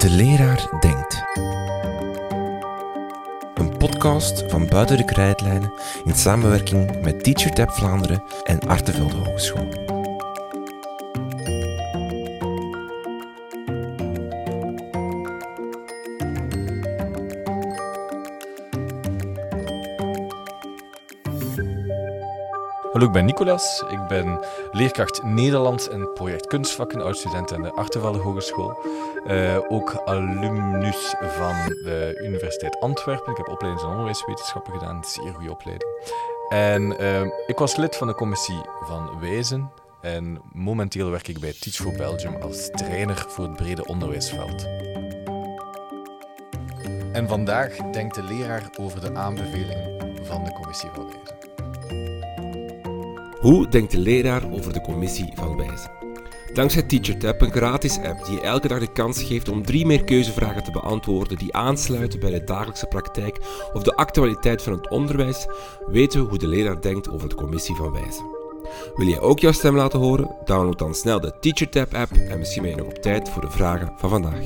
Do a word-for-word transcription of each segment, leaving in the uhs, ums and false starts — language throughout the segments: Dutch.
De leraar denkt. Een podcast van Buiten de Krijtlijnen in samenwerking met TeacherTap Vlaanderen en Artevelde Hogeschool. Hallo, ik ben Nicolas. Ik ben leerkracht Nederlands en project Kunstvakken, oud-student aan de Artevelde Hogeschool. Uh, ook alumnus van de Universiteit Antwerpen. Ik heb opleidings- en onderwijswetenschappen gedaan, een zeer goede opleiding. En uh, ik was lid van de commissie van Wijzen. En momenteel werk ik bij Teach for Belgium als trainer voor het brede onderwijsveld. En vandaag denkt de leraar over de aanbevelingen van de commissie van Wijzen. Hoe denkt de leraar over de commissie van Wijzen? Dankzij TeacherTap, een gratis app die je elke dag de kans geeft om drie meerkeuzevragen te beantwoorden die aansluiten bij de dagelijkse praktijk of de actualiteit van het onderwijs, weten we hoe de leraar denkt over de commissie van Wijzen. Wil jij ook jouw stem laten horen? Download dan snel de TeacherTap app en misschien ben je nog op tijd voor de vragen van vandaag.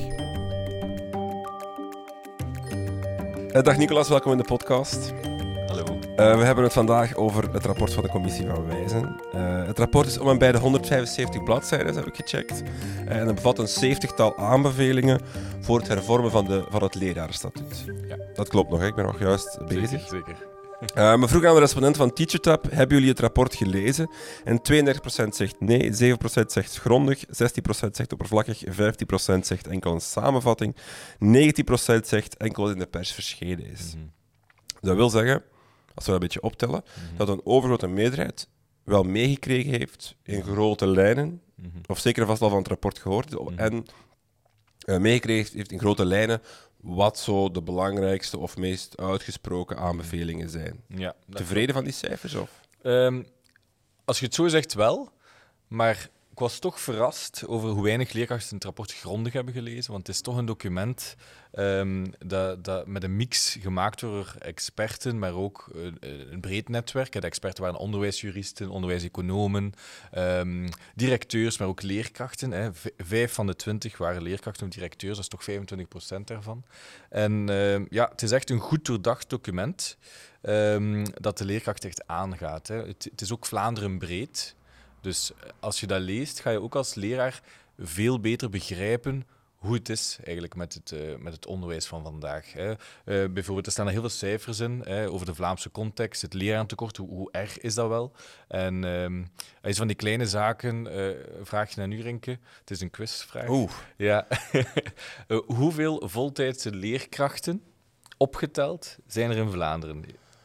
Dag Nicolas, welkom in de podcast. Hallo. Uh, we hebben het vandaag over het rapport van de commissie van Wijzen. Uh, het rapport is om en bij de honderdvijfenzeventig bladzijden, heb ik gecheckt. Uh, en het bevat een zeventigtal aanbevelingen voor het hervormen van, de, van het lerarenstatuut. Ja. Dat klopt nog, hè? Ik ben nog juist bezig. Zeker, zeker. Uh, we vroegen aan de respondent van TeacherTap, hebben jullie het rapport gelezen? En tweeëndertig procent zegt nee, zeven procent zegt grondig, zestien procent zegt oppervlakkig, vijftien procent zegt enkel een samenvatting, negentien procent zegt enkel in de pers verschenen is. Mm-hmm. Dat wil zeggen, als we dat een beetje optellen, mm-hmm. dat een overgrote meerderheid wel meegekregen heeft in grote lijnen, mm-hmm. of zeker vast al van het rapport gehoord, mm-hmm. en uh, meegekregen heeft in grote lijnen wat zo de belangrijkste of meest uitgesproken aanbevelingen zijn. Ja, tevreden van die cijfers? Of? Um, als je het zo zegt wel, maar ik was toch verrast over hoe weinig leerkrachten het rapport grondig hebben gelezen, want het is toch een document um, dat, dat met een mix gemaakt wordt door experten, maar ook uh, een breed netwerk. De experten waren onderwijsjuristen, onderwijseconomen, um, directeurs, maar ook leerkrachten. Hè. V- vijf van de twintig waren leerkrachten of directeurs, dat is toch vijfentwintig procent daarvan. En uh, ja, het is echt een goed doordacht document um, dat de leerkracht echt aangaat. Hè. Het, het is ook Vlaanderen breed. Dus als je dat leest, ga je ook als leraar veel beter begrijpen hoe het is eigenlijk met het, uh, met het onderwijs van vandaag. Hè. Uh, bijvoorbeeld, er staan er heel veel cijfers in hè, over de Vlaamse context, het lerarentekort, hoe, hoe erg is dat wel? En um, als van die kleine zaken, uh, vraag je naar u, Rinke. Het is een quizvraag. Oeh. Ja. uh, hoeveel voltijdse leerkrachten, opgeteld, zijn er in Vlaanderen?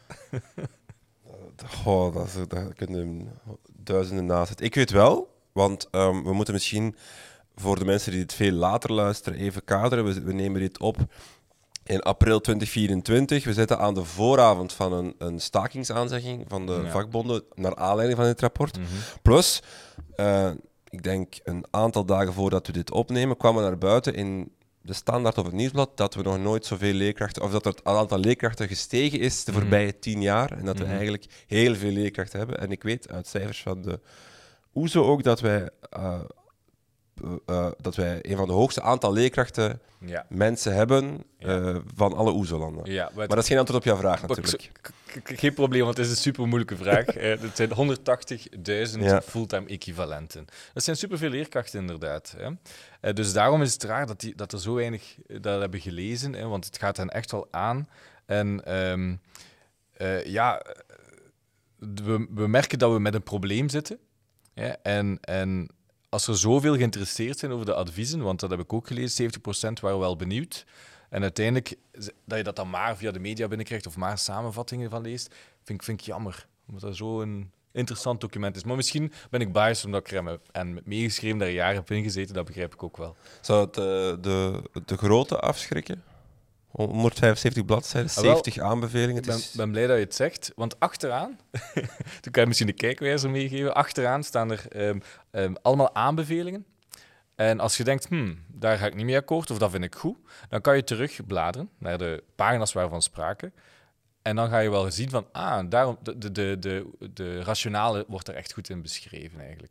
Goh, dat, is, dat kunnen duizenden naast het. Ik weet wel, want um, we moeten misschien voor de mensen die dit veel later luisteren even kaderen. We, we nemen dit op in april twintig vierentwintig. We zitten aan de vooravond van een, een stakingsaanzegging van de ja. vakbonden naar aanleiding van dit rapport. Mm-hmm. Plus, uh, ik denk een aantal dagen voordat we dit opnemen, kwamen we naar buiten in de Standaard of het Nieuwsblad dat we nog nooit zoveel leerkrachten, of dat het aantal leerkrachten gestegen is de voorbije mm. tien jaar en dat we mm-hmm. eigenlijk heel veel leerkrachten hebben. En ik weet uit cijfers van de O E S O ook dat wij, uh, uh, uh, dat wij een van de hoogste aantal leerkrachten ja. mensen hebben ja. uh, van alle O E S O-landen. Ja, maar dat is geen antwoord op jouw vraag natuurlijk. Geen probleem, want het is een super moeilijke vraag. Het zijn honderdtachtigduizend ja. fulltime equivalenten. Dat zijn superveel leerkrachten inderdaad. Hè. Dus daarom is het raar dat, die, dat er zo weinig dat hebben gelezen, hè, want het gaat hen echt wel aan. En um, uh, ja, we, we merken dat we met een probleem zitten. Ja, en, en als er zoveel geïnteresseerd zijn over de adviezen, want dat heb ik ook gelezen, zeventig procent waren wel benieuwd. En uiteindelijk, dat je dat dan maar via de media binnenkrijgt of maar samenvattingen van leest, vind, vind ik jammer. Omdat dat zo'n interessant document is. Maar misschien ben ik biased omdat ik er heb en meegeschreven dat er jaren heb ingezeten, dat begrijp ik ook wel. Zou het uh, de, de grootte afschrikken? honderdvijfenzeventig bladzijden, zeventig aanbevelingen. Ik ben, is... ben blij dat je het zegt, want achteraan, toen kan je misschien de kijkwijzer meegeven, achteraan staan er um, um, allemaal aanbevelingen. En als je denkt, hmm, daar ga ik niet mee akkoord of dat vind ik goed, dan kan je terugbladeren naar de pagina's waarvan sprake. En dan ga je wel zien van, ah, daarom, de, de, de, de, de rationale wordt er echt goed in beschreven eigenlijk.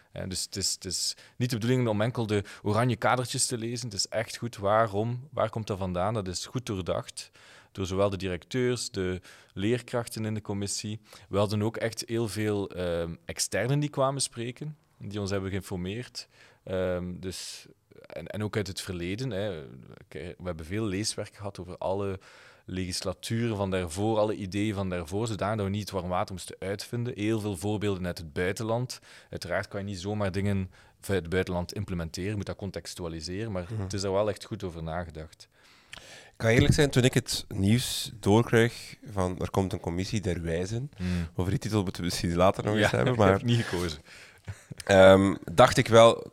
Hè. Dus het is, het is niet de bedoeling om enkel de oranje kadertjes te lezen. Het is echt goed waarom, waar komt dat vandaan? Dat is goed doordacht door zowel de directeurs, de leerkrachten in de commissie. We hadden ook echt heel veel uh, externen die kwamen spreken, die ons hebben geïnformeerd. Um, dus, en, en ook uit het verleden. Hè. We hebben veel leeswerk gehad over alle legislaturen van daarvoor, alle ideeën van daarvoor, zodat we niet het warm water moesten uitvinden. Heel veel voorbeelden uit het buitenland. Uiteraard kan je niet zomaar dingen vanuit het buitenland implementeren, je moet dat contextualiseren, maar mm. het is er wel echt goed over nagedacht. Ik kan eerlijk zijn, toen ik het nieuws doorkreeg van er komt een commissie der wijzen, mm. over die titel moeten we misschien later nog eens ja, hebben, maar ik heb niet gekozen. um, dacht ik wel,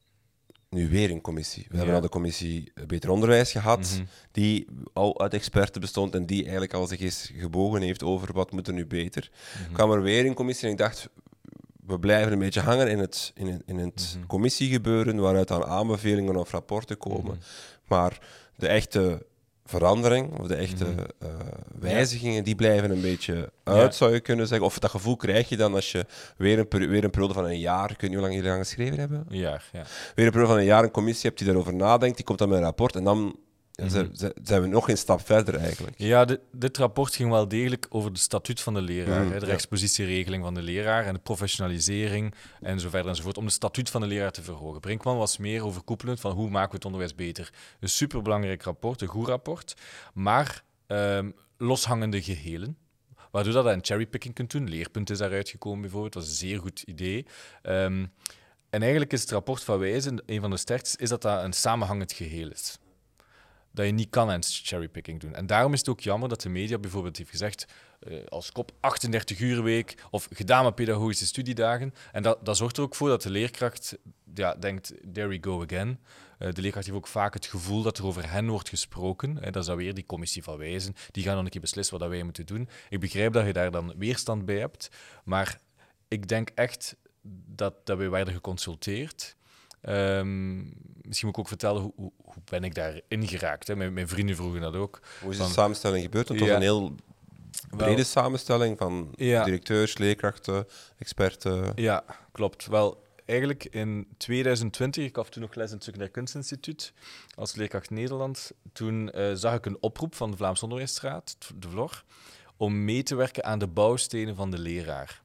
nu weer een commissie. We ja. hebben al de commissie Beter Onderwijs gehad, mm-hmm. die al uit experten bestond en die eigenlijk al zich eens gebogen heeft over wat moet er nu beter. Mm-hmm. kwam er weer een commissie en ik dacht, we blijven een beetje hangen in het, in het, in het mm-hmm. commissiegebeuren, waaruit dan aanbevelingen of rapporten komen. Mm-hmm. Maar de echte verandering, of de echte mm-hmm. uh, wijzigingen, ja. die blijven een beetje uit, ja. zou je kunnen zeggen. Of dat gevoel krijg je dan als je weer een, peri- weer een periode van een jaar, ik weet niet hoe lang jullie aan geschreven hebben? Een jaar, ja. Weer een periode van een jaar een commissie hebt die daarover nadenkt, die komt dan met een rapport en dan ja, mm-hmm. z- zijn we nog een stap verder eigenlijk. Ja, de, dit rapport ging wel degelijk over het statuut van de leraar, mm-hmm. hè, de rechtspositieregeling van de leraar en de professionalisering en zo verder enzovoort, om het statuut van de leraar te verhogen. Brinkman was meer overkoepelend van hoe maken we het onderwijs beter. Een superbelangrijk rapport, een goed rapport, maar um, loshangende gehelen. Waardoor dat je een cherrypicking kunt doen. Leerpunt is daaruit gekomen bijvoorbeeld, dat was een zeer goed idee. Um, en eigenlijk is het rapport van Wijzen, een van de sterkste, is dat dat een samenhangend geheel is. Dat je niet kan aan cherrypicking doen. En daarom is het ook jammer dat de media bijvoorbeeld heeft gezegd uh, als kop achtendertig uur week of gedaan met pedagogische studiedagen. En dat, dat zorgt er ook voor dat de leerkracht ja, denkt, there we go again. Uh, de leerkracht heeft ook vaak het gevoel dat er over hen wordt gesproken. Hè, dat is dan weer die commissie van Wijzen. Die gaan dan een keer beslissen wat wij moeten doen. Ik begrijp dat je daar dan weerstand bij hebt. Maar ik denk echt dat, dat wij werden geconsulteerd. Um, misschien moet ik ook vertellen hoe, hoe, hoe ben ik daarin geraakt. Hè? Mijn, mijn vrienden vroegen dat ook. Hoe is van, de samenstelling gebeurd? Want het ja, was een heel brede wel, samenstelling van ja, directeurs, leerkrachten, experten. Ja, klopt. Wel, eigenlijk in tweeduizend twintig, ik gaf toen nog les in het Secundair Kunstinstituut als leerkracht Nederlands. Toen uh, zag ik een oproep van de Vlaamse Onderwijsraad, de V L O R, om mee te werken aan de bouwstenen van de leraar.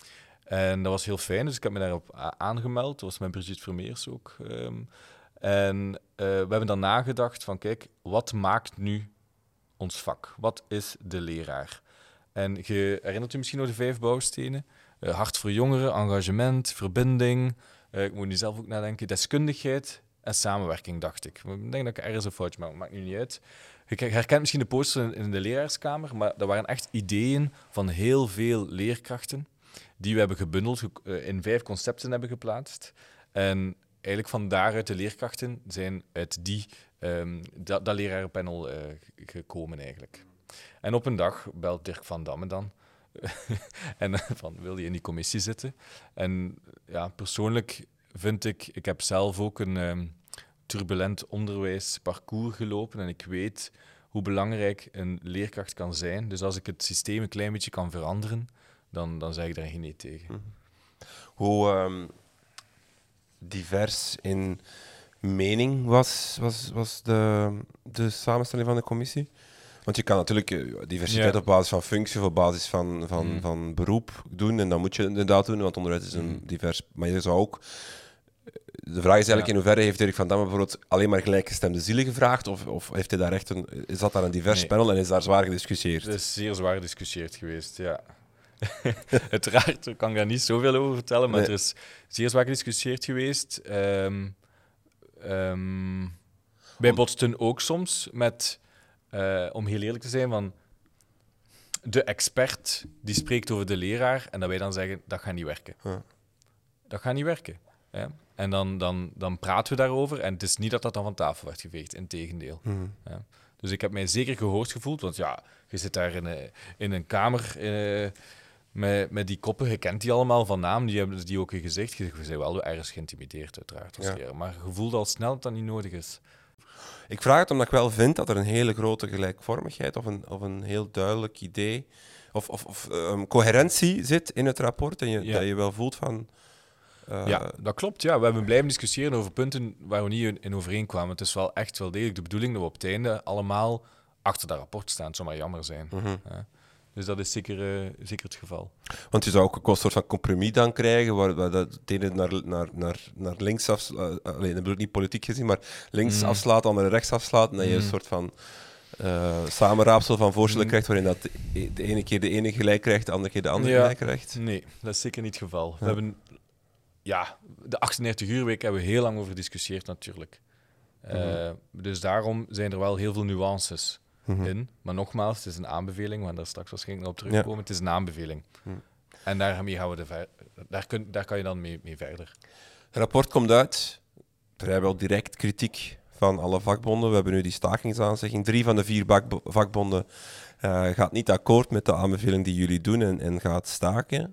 En dat was heel fijn, dus ik heb me daarop aangemeld. Dat was met Brigitte Vermeers ook. Um, en uh, we hebben dan nagedacht van, kijk, wat maakt nu ons vak? Wat is de leraar? En je herinnert u misschien nog de vijf bouwstenen? Uh, hart voor jongeren, engagement, verbinding. Uh, ik moet nu zelf ook nadenken. Deskundigheid en samenwerking, dacht ik. Ik denk dat ik ergens een foutje maak, maakt nu niet uit. Je herkent misschien de poster in de leraarskamer, maar dat waren echt ideeën van heel veel leerkrachten die we hebben gebundeld, in vijf concepten hebben geplaatst. En eigenlijk van daaruit de leerkrachten zijn uit die, um, dat, dat lerarenpanel uh, gekomen eigenlijk. En op een dag belt Dirk van Damme dan. en van, wil je in die commissie zitten? En ja, persoonlijk vind ik, ik heb zelf ook een um, turbulent onderwijsparcours gelopen en ik weet hoe belangrijk een leerkracht kan zijn. Dus als ik het systeem een klein beetje kan veranderen, Dan, dan zeg ik daar geen nee tegen. Mm-hmm. Hoe um, divers in mening was, was, was de, de samenstelling van de commissie? Want je kan natuurlijk diversiteit ja. op basis van functie of op basis van, van, mm. van beroep doen. En dat moet je inderdaad doen, want onderwijs is een mm. divers... Maar je zou ook... De vraag is eigenlijk ja. in hoeverre heeft Dirk van Damme bijvoorbeeld alleen maar gelijkgestemde zielen gevraagd? Of, of heeft hij daar echt een, is dat daar een divers nee. panel en is daar zwaar gediscussieerd? Het is zeer zwaar gediscussieerd geweest, ja. Uiteraard kan ik daar niet zoveel over vertellen, maar nee. er is zeer zwaar gediscussieerd geweest. Um, um, wij botsten ook soms met, uh, om heel eerlijk te zijn, van de expert die spreekt over de leraar en dat wij dan zeggen, dat gaat niet werken. Huh. Dat gaat niet werken. Ja. En dan, dan, dan praten we daarover en het is niet dat dat dan van tafel werd geveegd, integendeel. Mm. Ja. Dus ik heb mij zeker gehoord gevoeld, want ja, je zit daar in een, in een kamer... Uh, Met, met die koppen, je kent die allemaal van naam, die hebben die ook gezegd. Je bent wel ergens geïntimideerd, uiteraard. Ja. Maar je voelt al snel dat dat niet nodig is. Ik vraag het omdat ik wel vind dat er een hele grote gelijkvormigheid of een, of een heel duidelijk idee of, of, of um, coherentie zit in het rapport. En je, ja. dat je wel voelt van... Uh, ja, dat klopt. Ja. We hebben blijven discussiëren over punten waar we niet in overeenkwamen. Het is wel echt wel degelijk de bedoeling dat we op het einde allemaal achter dat rapport staan. Het zou maar jammer zijn. Mm-hmm. Ja. Dus dat is zeker, uh, zeker het geval. Want je zou ook een soort van compromis dan krijgen, waar, waar dat het ene naar, naar, naar, naar links afslaat, uh, alleen dat bedoel ik niet politiek gezien, maar links mm. afslaat, dan naar rechts afslaat, en dat je mm. een soort van uh, samenraapsel van voorstellen mm. krijgt, waarin dat de, de ene keer de ene gelijk krijgt, de andere keer de andere ja. gelijk krijgt. Nee, dat is zeker niet het geval. Ja. We hebben, ja, de achtendertig uur-week hebben we heel lang over gediscussieerd natuurlijk. Uh, mm. Dus daarom zijn er wel heel veel nuances. Mm-hmm. in. Maar nogmaals, het is een aanbeveling, we gaan daar straks waarschijnlijk nog op terugkomen. Ja. Het is een aanbeveling. Mm. En daarmee gaan we de ver- daar, kun, daar kan je dan mee, mee verder. Het rapport komt uit. Vrijwel direct kritiek van alle vakbonden. We hebben nu die stakingsaanzegging. Drie van de vier bak- vakbonden uh, gaat niet akkoord met de aanbeveling die jullie doen en, en gaat staken.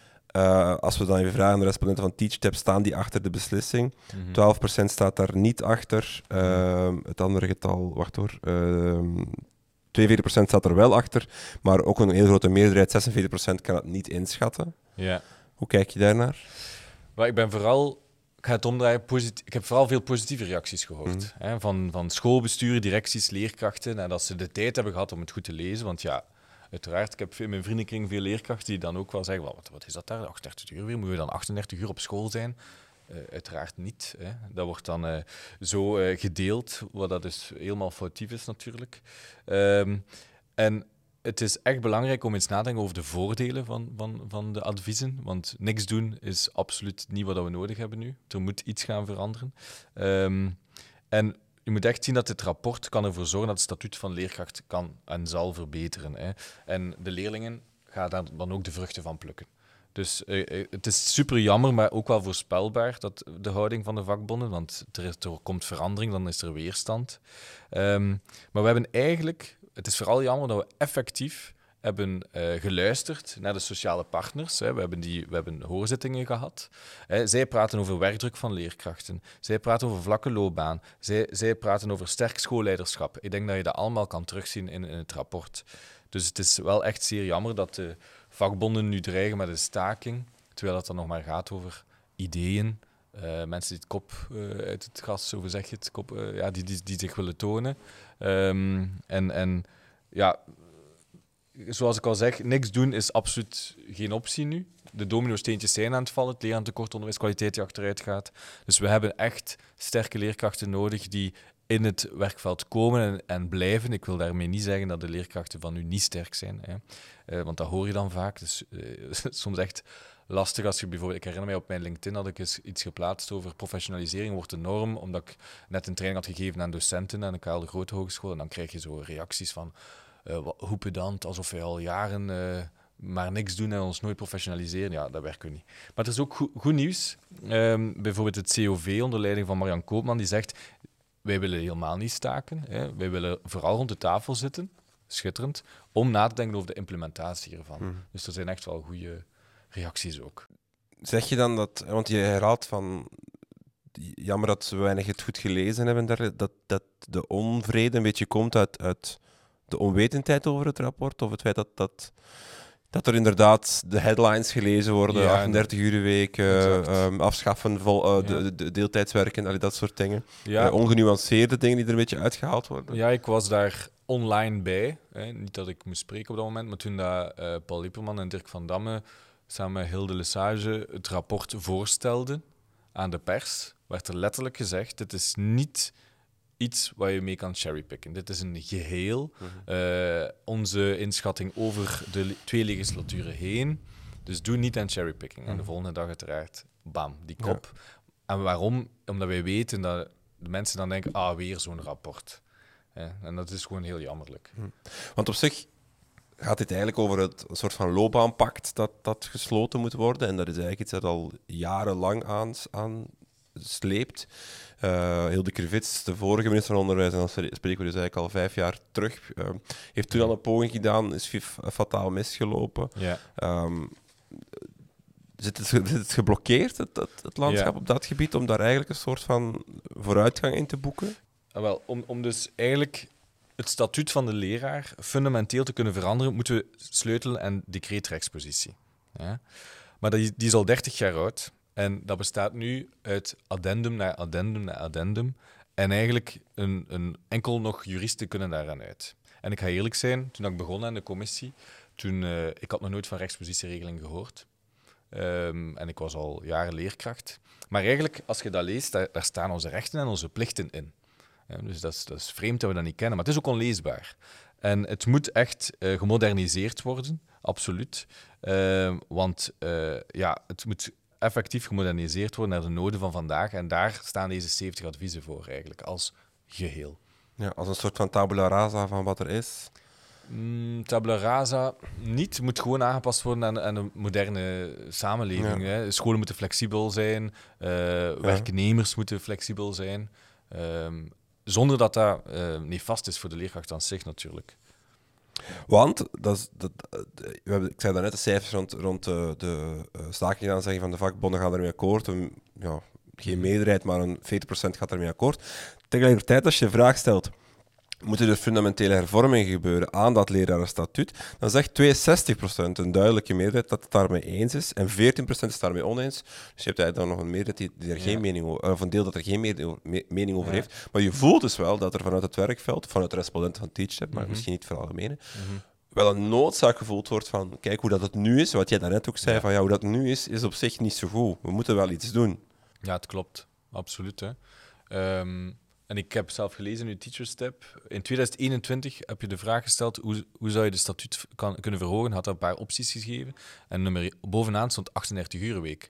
Uh, als we dan even vragen aan de respondenten van TeachTap, staan die achter de beslissing? Mm-hmm. twaalf procent staat daar niet achter. Uh, het andere getal, wacht hoor, uh, tweeënveertig procent staat er wel achter, maar ook een heel grote meerderheid, zesenveertig procent, kan het niet inschatten. Ja. Hoe kijk je daarnaar? Maar ik ben vooral, ik ga het omdraaien, posit- ik heb vooral veel positieve reacties gehoord. Mm-hmm. Hè, van, van schoolbesturen, directies, leerkrachten, en dat ze de tijd hebben gehad om het goed te lezen, want ja, uiteraard, ik heb in mijn vriendenkring veel leerkrachten die dan ook wel zeggen, wat, wat is dat daar, achtendertig uur weer? Moeten we dan achtendertig uur op school zijn? Uh, uiteraard niet. Hè. Dat wordt dan uh, zo uh, gedeeld, wat dat dus helemaal foutief is natuurlijk. Um, en het is echt belangrijk om eens na te denken over de voordelen van, van, van de adviezen, want niks doen is absoluut niet wat we nodig hebben nu. Er moet iets gaan veranderen. Um, en je moet echt zien dat dit rapport kan ervoor zorgen dat het statuut van leerkracht kan en zal verbeteren. Hè. En de leerlingen gaan daar dan ook de vruchten van plukken. Dus uh, het is super jammer, maar ook wel voorspelbaar, dat de houding van de vakbonden, want er, is, er komt verandering, dan is er weerstand. Um, maar we hebben eigenlijk, het is vooral jammer dat we effectief hebben uh, geluisterd naar de sociale partners. Hè. We hebben, die, we hebben hoorzittingen gehad. Hè. Zij praten over werkdruk van leerkrachten. Zij praten over vlakke loopbaan. Zij, zij praten over sterk schoolleiderschap. Ik denk dat je dat allemaal kan terugzien in, in het rapport. Dus het is wel echt zeer jammer dat de vakbonden nu dreigen met een staking, terwijl het dan nog maar gaat over ideeën. Uh, mensen die het kop uh, uit het gas, zo zeg je het, kop, uh, ja, die, die, die zich willen tonen. Um, en, en ja... Zoals ik al zeg, niks doen is absoluut geen optie nu. De domino-steentjes zijn aan het vallen, het lerarentekort, onderwijskwaliteit die achteruit gaat. Dus we hebben echt sterke leerkrachten nodig die in het werkveld komen en, en blijven. Ik wil daarmee niet zeggen dat de leerkrachten van nu niet sterk zijn, hè. Uh, want dat hoor je dan vaak. Dus uh, soms echt lastig als je bijvoorbeeld... Ik herinner mij op mijn LinkedIn had ik eens iets geplaatst over professionalisering wordt de norm, omdat ik net een training had gegeven aan docenten aan de Karel de Grote Hogeschool. En dan krijg je zo reacties van... Uh, hoe pedant, alsof wij al jaren uh, maar niks doen en ons nooit professionaliseren. Ja, dat werkt niet. Maar er is ook go- goed nieuws. Um, bijvoorbeeld het C O V onder leiding van Marian Koopman, die zegt, wij willen helemaal niet staken. Hè. Wij willen vooral rond de tafel zitten, schitterend, om na te denken over de implementatie hiervan. Mm. Dus er zijn echt wel goede reacties ook. Zeg je dan dat, want je herhaalt van... Jammer dat we weinig het goed gelezen hebben, daar, dat, dat de onvrede een beetje komt uit... uit de onwetendheid over het rapport, of het feit dat, dat, dat er inderdaad de headlines gelezen worden, ja, achtendertig uur week, uh, um, afschaffen, vol, uh, ja. de, de deeltijdswerken, al dat soort dingen. Ja. Uh, ongenuanceerde dingen die er een beetje uitgehaald worden. Ja, ik was daar online bij. Hè. Niet dat ik moest spreken op dat moment, maar toen dat, uh, Paul Lieperman en Dirk van Damme samen met Hilde Lesage het rapport voorstelden aan de pers, werd er letterlijk gezegd, dit is niet... iets waar je mee kan cherrypicken. Dit is een geheel. Mm-hmm. Uh, onze inschatting over de le- twee legislaturen heen. Dus doe niet aan cherrypicking. Mm-hmm. En de volgende dag uiteraard, bam, die kop. Ja. En waarom? Omdat wij weten dat de mensen dan denken, ah, weer zo'n rapport. Ja, en dat is gewoon heel jammerlijk. Mm. Want op zich gaat dit eigenlijk over het een soort van loopbaanpact dat, dat gesloten moet worden. En dat is eigenlijk iets dat al jarenlang aan, aan sleept. Uh, Hilde Krevits, de vorige minister van Onderwijs, en dan spreken we dus eigenlijk al vijf jaar terug, uh, heeft toen al een poging gedaan, is fataal misgelopen. Ja. Um, zit, het, zit het geblokkeerd, het, het, het landschap ja. op dat gebied, om daar eigenlijk een soort van vooruitgang in te boeken? Ah, wel, om, om dus eigenlijk het statuut van de leraar fundamenteel te kunnen veranderen, moeten we sleutelen aan decreetrechtspositie. Ja? Maar die, die is al dertig jaar oud. En dat bestaat nu uit addendum naar addendum naar addendum. En eigenlijk een, een enkel nog juristen kunnen daaraan uit. En ik ga eerlijk zijn, toen ik begon aan de commissie, toen, uh, ik had nog nooit van rechtspositieregeling gehoord. Um, en ik was al jaren leerkracht. Maar eigenlijk, als je dat leest, daar, daar staan onze rechten en onze plichten in. Ja, dus dat is, dat is vreemd dat we dat niet kennen, maar het is ook onleesbaar. En het moet echt uh, gemoderniseerd worden, absoluut. Uh, want uh, ja, het moet effectief gemoderniseerd worden naar de noden van vandaag. En daar staan deze zeventig adviezen voor, eigenlijk, als geheel. Ja, als een soort van tabula rasa van wat er is. Mm, tabula rasa niet. Het moet gewoon aangepast worden aan, aan een moderne samenleving. Ja. Hè. Scholen moeten flexibel zijn. Uh, ja. Werknemers moeten flexibel zijn. Um, zonder dat dat uh, nefast is voor de leerkracht aan zich, natuurlijk. Want, dat is, dat, we hebben, ik zei daarnet, de cijfers rond, rond de, de uh, stakingsaanzegging van de vakbonden gaan ermee akkoord. Een, ja, geen meerderheid, maar een veertig procent gaat ermee akkoord. Tegelijkertijd, als je de vraag stelt, moeten er fundamentele hervormingen gebeuren aan dat lerarenstatuut, dan zegt tweeënzestig procent een duidelijke meerderheid dat het daarmee eens is en veertien procent is daarmee oneens. Dus je hebt eigenlijk dan nog een meerderheid die, die er geen ja. mening over, of een deel dat er geen me- me- mening over ja. heeft. Maar je voelt dus wel dat er vanuit het werkveld, vanuit de respondenten van TeachTap, maar mm-hmm. misschien niet voor algemene, mm-hmm. wel een noodzaak gevoeld wordt van, kijk hoe dat het nu is, wat jij daarnet ook zei, ja. van ja, hoe dat nu is, is op zich niet zo goed. We moeten wel iets doen. Ja, het klopt. Absoluut. Hè. Um... En ik heb zelf gelezen in uw TeacherStep. In tweeduizend eenentwintig heb je de vraag gesteld hoe, hoe zou je de statuut kan, kunnen verhogen. Had daar een paar opties gegeven. En nummer, bovenaan stond achtendertig uur week.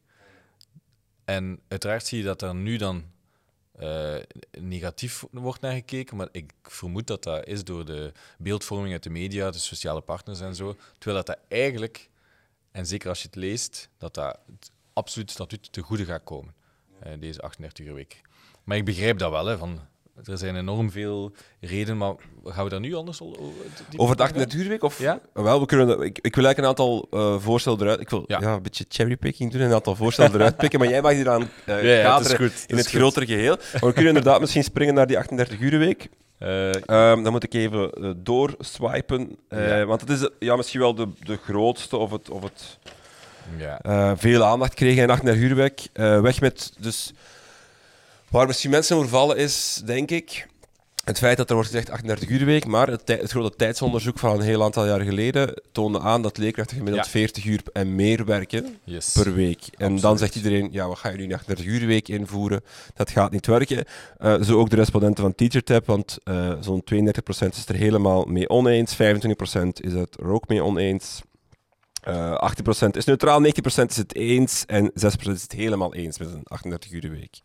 En uiteraard zie je dat er nu dan uh, negatief wordt naar gekeken. Maar ik vermoed dat dat is door de beeldvorming uit de media, de sociale partners en zo. Terwijl dat, dat eigenlijk, en zeker als je het leest, dat dat het absoluut statuut te goede gaat komen. Uh, deze achtendertig uur week. Maar ik begrijp dat wel, hè, van, er zijn enorm veel redenen, maar gaan we daar nu anders over? Over de achtendertig uur week? Of? Ja? Wel, we kunnen, ik, ik wil eigenlijk een aantal uh, voorstellen eruit... Ik wil ja. Ja, een beetje cherrypicking doen en een aantal voorstellen eruit pikken, maar jij mag hier aan uh, ja, ja, kaderen het in het, het grotere geheel. Maar we kunnen inderdaad misschien springen naar die achtendertig uur week. Uh, um, dan moet ik even uh, doorswipen, uh, ja. want het is ja, misschien wel de, de grootste of het... Of het ja. uh, veel aandacht kregen in achtendertig uur week. Uh, weg met... Dus, waar misschien mensen over vallen is, denk ik, het feit dat er wordt gezegd achtendertig uur week, maar het, tij- het grote tijdsonderzoek van een heel aantal jaar geleden toonde aan dat leerkrachten gemiddeld ja. veertig uur en meer werken yes. per week. En Absoluut. Dan zegt iedereen, ja, wat ga je nu een achtendertig uur week invoeren? Dat gaat niet werken. Uh, zo ook de respondenten van TeacherTap, want uh, zo'n tweeëndertig procent is er helemaal mee oneens, vijfentwintig procent is het er ook mee oneens. Uh, achttien procent is neutraal, negentien procent is het eens en zes procent is het helemaal eens met een achtendertig uur week.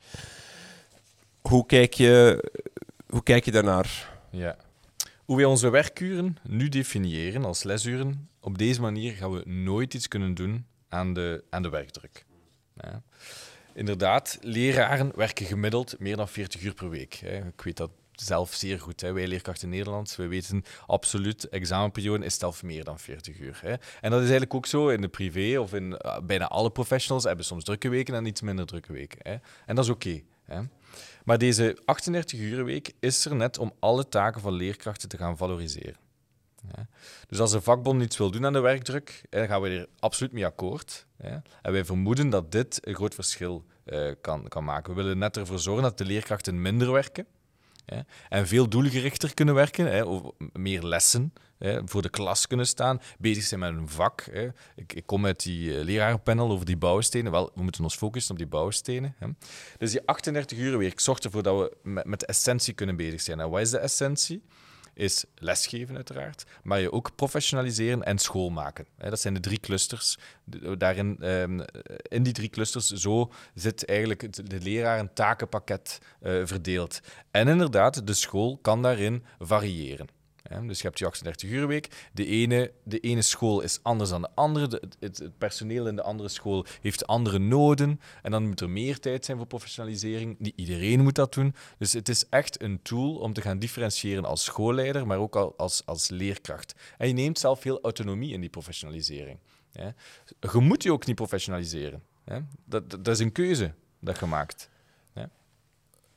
Hoe kijk je, hoe kijk je daarnaar? Ja. Hoe wij onze werkuren nu definiëren als lesuren, op deze manier gaan we nooit iets kunnen doen aan de, aan de werkdruk. Ja. Inderdaad, leraren werken gemiddeld meer dan veertig uur per week. Hè. Ik weet dat zelf zeer goed. Hè. Wij leerkrachten Nederlands, wij weten absoluut, examenperiode is zelf meer dan veertig uur. Hè. En dat is eigenlijk ook zo in de privé of in uh, bijna alle professionals hebben soms drukke weken en iets minder drukke weken. Hè. En dat is oké. Okay, maar deze achtendertig uur week is er net om alle taken van leerkrachten te gaan valoriseren. Ja. Dus als een vakbond iets wil doen aan de werkdruk, dan gaan we er absoluut mee akkoord. Ja. En wij vermoeden dat dit een groot verschil uh, kan, kan maken. We willen net ervoor zorgen dat de leerkrachten minder werken. Ja, en veel doelgerichter kunnen werken, hè, of meer lessen hè, voor de klas kunnen staan, bezig zijn met een vak. Hè. Ik, ik kom uit die uh, lerarenpanel over die bouwstenen. Wel, we moeten ons focussen op die bouwstenen. Hè. Dus die achtendertig uur week zorgt ervoor dat we met, met de essentie kunnen bezig zijn. En wat is de essentie? Is lesgeven uiteraard, maar je ook professionaliseren en schoolmaken. Dat zijn de drie clusters. Daarin, in die drie clusters, zo zit eigenlijk het de leraar een takenpakket verdeeld. En inderdaad, de school kan daarin variëren. Dus je hebt die achtendertig uur week. De ene, de ene school is anders dan de andere. De, het, het personeel in de andere school heeft andere noden. En dan moet er meer tijd zijn voor professionalisering. Niet iedereen moet dat doen. Dus het is echt een tool om te gaan differentiëren als schoolleider, maar ook als, als leerkracht. En je neemt zelf veel autonomie in die professionalisering. Je moet je ook niet professionaliseren. Dat, dat is een keuze dat je maakt.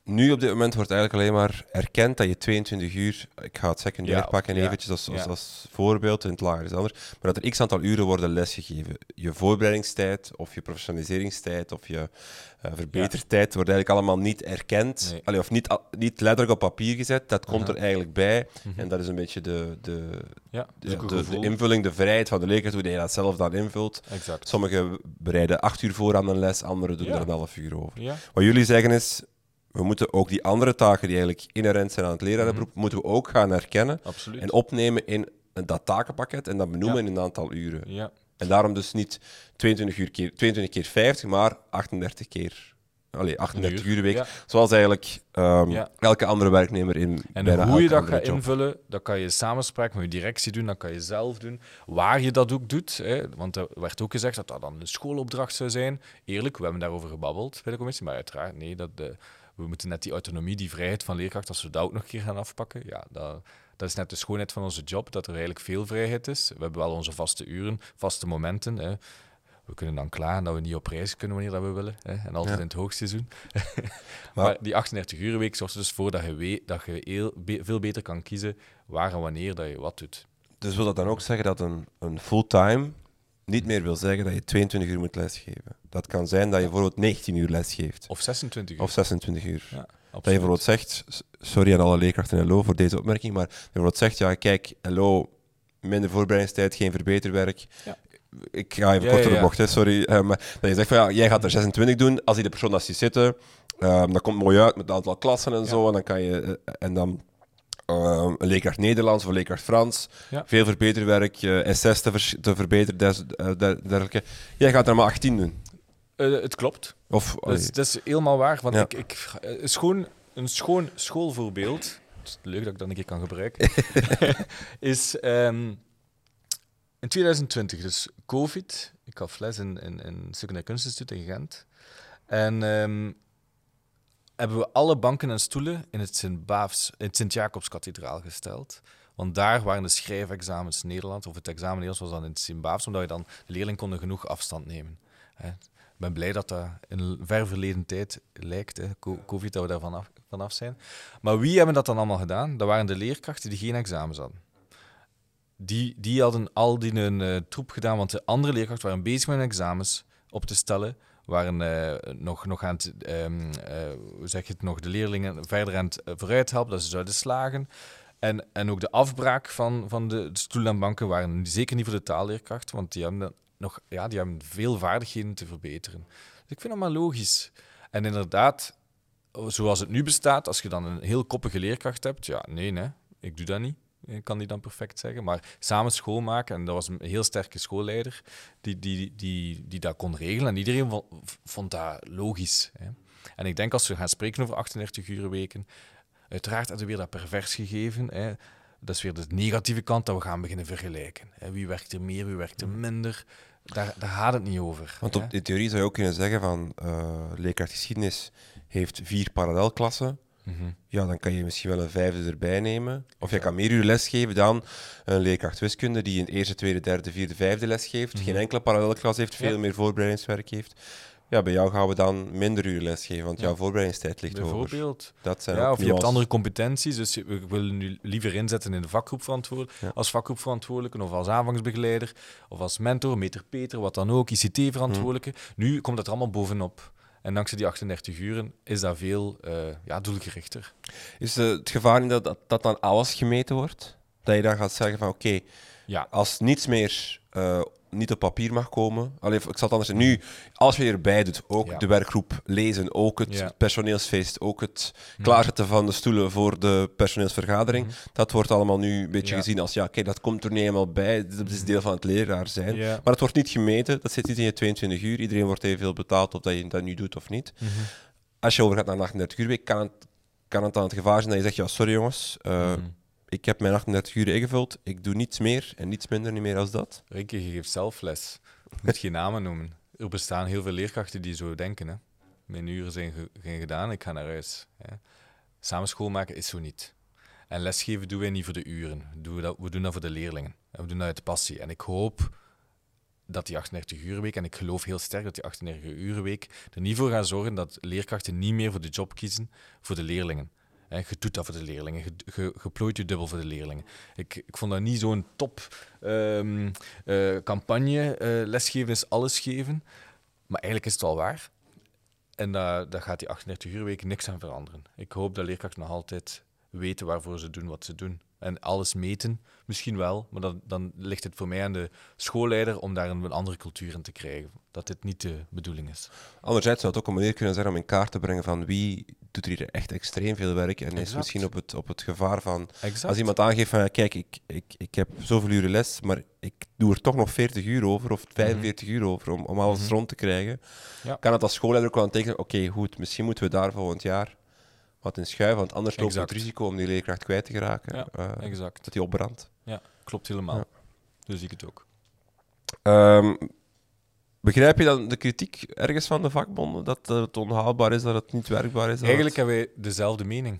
nu op dit moment wordt eigenlijk alleen maar erkend dat je tweeëntwintig uur, ik ga het secundair Ja, pakken ja, eventjes als, als, ja. als voorbeeld, in het lager is het anders, maar dat er x aantal uren worden lesgegeven. Je voorbereidingstijd of je professionaliseringstijd of je uh, verbetertijd wordt eigenlijk allemaal niet erkend, Nee. Allee, of niet, al- niet letterlijk op papier gezet, dat komt Aha. er eigenlijk bij Mhm. en dat is een beetje de, de, Ja, de, dat is ook een de, de gevoel. invulling, de vrijheid van de leerkracht, hoe je dat zelf dan invult. Exact. Sommigen bereiden acht uur voor aan een les, anderen doen Ja. er een half uur over. Ja. Wat jullie zeggen is, we moeten ook die andere taken die eigenlijk inherent zijn aan het lerarenberoep, Mhm. moeten we ook gaan herkennen Absoluut. en opnemen in dat takenpakket en dat benoemen Ja. in een aantal uren. Ja. En daarom dus niet tweeëntwintig uur keer, tweeëntwintig keer vijftig, maar achtendertig keer. Allee, achtendertig Een uur, uur een week. ja. Zoals eigenlijk ehm, Ja. elke andere werknemer in En bijna hoe je elke dat andere gaat job. invullen, dat kan je in samenspraak met je directie doen, dat kan je zelf doen. Waar je dat ook doet, hè, want er werd ook gezegd dat dat dan een schoolopdracht zou zijn. Eerlijk, we hebben daarover gebabbeld bij de commissie, maar uiteraard, nee, dat, eh, we moeten net die autonomie, die vrijheid van leerkracht, als we dat ook nog een keer gaan afpakken, ja, dat, dat is net de schoonheid van onze job, dat er eigenlijk veel vrijheid is. We hebben wel onze vaste uren, vaste momenten. Hè. We kunnen dan klagen dat we niet op reis kunnen wanneer dat we willen. Hè, en altijd Ja. in het hoogseizoen. Maar- maar, die achtendertig uur week zorgt er dus voor dat je, weet, dat je heel, be- veel beter kan kiezen waar en wanneer dat je wat doet. Dus wil dat dan ook zeggen dat een, een fulltime niet meer wil zeggen dat je tweeëntwintig uur moet lesgeven? Dat kan zijn dat je bijvoorbeeld negentien uur lesgeeft. Of zesentwintig uur. Of zesentwintig uur. Ja, Dat je absoluut. bijvoorbeeld zegt, s- sorry aan alle leerkrachten in L O voor deze opmerking, maar je bijvoorbeeld zegt, ja kijk, L O, minder voorbereidingstijd, geen verbeterwerk. Ja. Ik ga even Ja, kort door ja, de ja. bocht, hè, sorry. eh, maar dat je zegt van, ja, jij gaat er zesentwintig doen, als die de persoon dat ziet zitten, ehm, dat komt mooi uit met een aantal klassen en Ja. zo, en dan kan je, eh, en dan ehm, een leerkracht Nederlands of een leerkracht Frans, Ja. veel verbeterwerk, eh, S zes te, vers- te verbeteren, des- eh, der- dergelijke. Jij gaat er maar achttien doen. Eh, het klopt. Of, Dat is, dat is helemaal waar. Want Ja. ik, ik, eh, een, schoon, een schoon schoolvoorbeeld, het is leuk dat ik dat een keer kan gebruiken, is ehm, in twintig twintig, dus COVID. Ik gaf les in, in, in het Secundair Kunstinstituut in Gent. En ehm, hebben we alle banken en stoelen in het Sint-Baafs, in het Sint-Jacobskathedraal gesteld. Want daar waren de schrijfexamens Nederlands, of het examen Nederlands was dan in het Sint-Baafs, omdat je dan de leerling konden genoeg afstand nemen. Hè. Ik ben blij dat dat in een ver verleden tijd lijkt, hè, co- COVID, dat we daar vanaf, vanaf zijn. Maar wie hebben dat dan allemaal gedaan? Dat waren de leerkrachten die geen examens hadden. Die, die hadden al die een eh, troep gedaan, want de andere leerkrachten waren bezig met hun examens op te stellen, waren eh, nog, nog aan het, ehm, eh, hoe zeg je het nog, de leerlingen verder aan het eh, vooruit helpen, dat ze zouden slagen. En, en ook de afbraak van, van de, de stoelen en banken waren zeker niet voor de taalleerkracht, want die hebben, dat nog, ja, die hebben veel vaardigheden te verbeteren. Dus ik vind dat maar logisch. En inderdaad, zoals het nu bestaat, als je dan een heel koppige leerkracht hebt, ja, nee, nee, ik doe dat niet. Ik kan die dan perfect zeggen. Maar samen schoolmaken, en dat was een heel sterke schoolleider die, die, die, die dat kon regelen. En iedereen vond, vond dat logisch. Hè. En ik denk als we gaan spreken over achtendertig uur weken, uiteraard hebben we weer dat pervers gegeven. Hè. Dat is weer de negatieve kant, dat we gaan beginnen vergelijken. Hè. Wie werkt er meer, wie werkt er minder? Daar, daar gaat het niet over. Want hè. op, in theorie zou je ook kunnen zeggen van uh, leerkracht geschiedenis heeft vier parallelklassen. Mm-hmm. Ja, dan kan je misschien wel een vijfde erbij nemen. Of je kan meer uur lesgeven dan een leerkracht wiskunde die in eerste, tweede, derde, vierde, vijfde les geeft. Mhm. Geen enkele parallelklas heeft, veel Ja. meer voorbereidingswerk heeft. Ja, bij jou gaan we dan minder uur lesgeven, want Ja. jouw voorbereidingstijd ligt hoger. Bijvoorbeeld. Dat zijn Ja, ook of je hebt nuances. andere competenties, dus je- we willen nu liever inzetten in de vakgroepverantwoordelijke, Ja. als vakgroepverantwoordelijke of als aanvangsbegeleider of als mentor, meter Peter, wat dan ook, I C T-verantwoordelijke. Nu komt dat er allemaal bovenop. En dankzij die achtendertig uren is dat veel uh, ja, doelgerichter. Is uh, het gevaar niet dat, dat dat dan alles gemeten wordt? Dat je dan gaat zeggen van oké, okay, Ja. als niets meer uh, niet op papier mag komen. Allee, ik zal het anders zeggen. Nu, als je erbij doet, ook Ja. de werkgroep lezen, ook het Ja. personeelsfeest, ook het klaarzetten van de stoelen voor de personeelsvergadering, Mm-hmm. dat wordt allemaal nu een beetje Ja. gezien als ja, kijk, dat komt er niet helemaal bij. Dat is deel van het leraar zijn. Ja. Maar het wordt niet gemeten. Dat zit niet in je tweeëntwintig uur. Iedereen wordt evenveel betaald of dat je dat nu doet of niet. Mm-hmm. Als je overgaat naar een achtendertig uur week, kan het, kan het aan het gevaar zijn dat je zegt, ja, sorry jongens, uh, Mm-hmm. ik heb mijn achtendertig uur ingevuld, ik doe niets meer en niets minder niet meer als dat. Rinke, je geeft zelf les. Je moet geen namen noemen. Er bestaan heel veel leerkrachten die zo denken. Hè. Mijn uren zijn ge- geen gedaan, ik ga naar huis. Hè. Samen schoolmaken is zo niet. En lesgeven doen wij niet voor de uren. We doen dat, we doen dat voor de leerlingen. En we doen dat uit passie. En ik hoop dat die achtendertig-urenweek, en ik geloof heel sterk dat die achtendertig-urenweek er niet voor gaat zorgen dat leerkrachten niet meer voor de job kiezen voor de leerlingen. He, je doet dat voor de leerlingen, je, je, je plooit je dubbel voor de leerlingen. Ik, ik vond dat niet zo'n top um, uh, campagne. Uh, lesgeven is alles geven. Maar eigenlijk is het wel waar. En daar uh, gaat die achtendertig-urenweek niks aan veranderen. Ik hoop dat leerkrachten nog altijd weten waarvoor ze doen wat ze doen. En alles meten, misschien wel, maar dan, dan ligt het voor mij aan de schoolleider om daar een, een andere cultuur in te krijgen. Dat dit niet de bedoeling is. Anderzijds zou het ook een manier kunnen zijn om in kaart te brengen van wie doet hier echt extreem veel werk en Exact. is misschien op het, op het gevaar van... Exact. Als iemand aangeeft van, kijk, ik, ik, ik heb zoveel uren les, maar ik doe er toch nog veertig uur over of vijfenveertig mm-hmm. uur over om, om alles mm-hmm. rond te krijgen, ja. kan het als schoolleider ook wel tekenen, oké, okay, goed, misschien moeten we daar volgend jaar wat in schuiven, want anders loopt het risico om die leerkracht kwijt te geraken. Ja, uh, exact. Dat die opbrandt. Ja, klopt helemaal. Ja. Dus zie ik het ook. Um, begrijp je dan de kritiek ergens van de vakbonden? Dat het onhaalbaar is, dat het niet werkbaar is? Eigenlijk het... hebben wij dezelfde mening.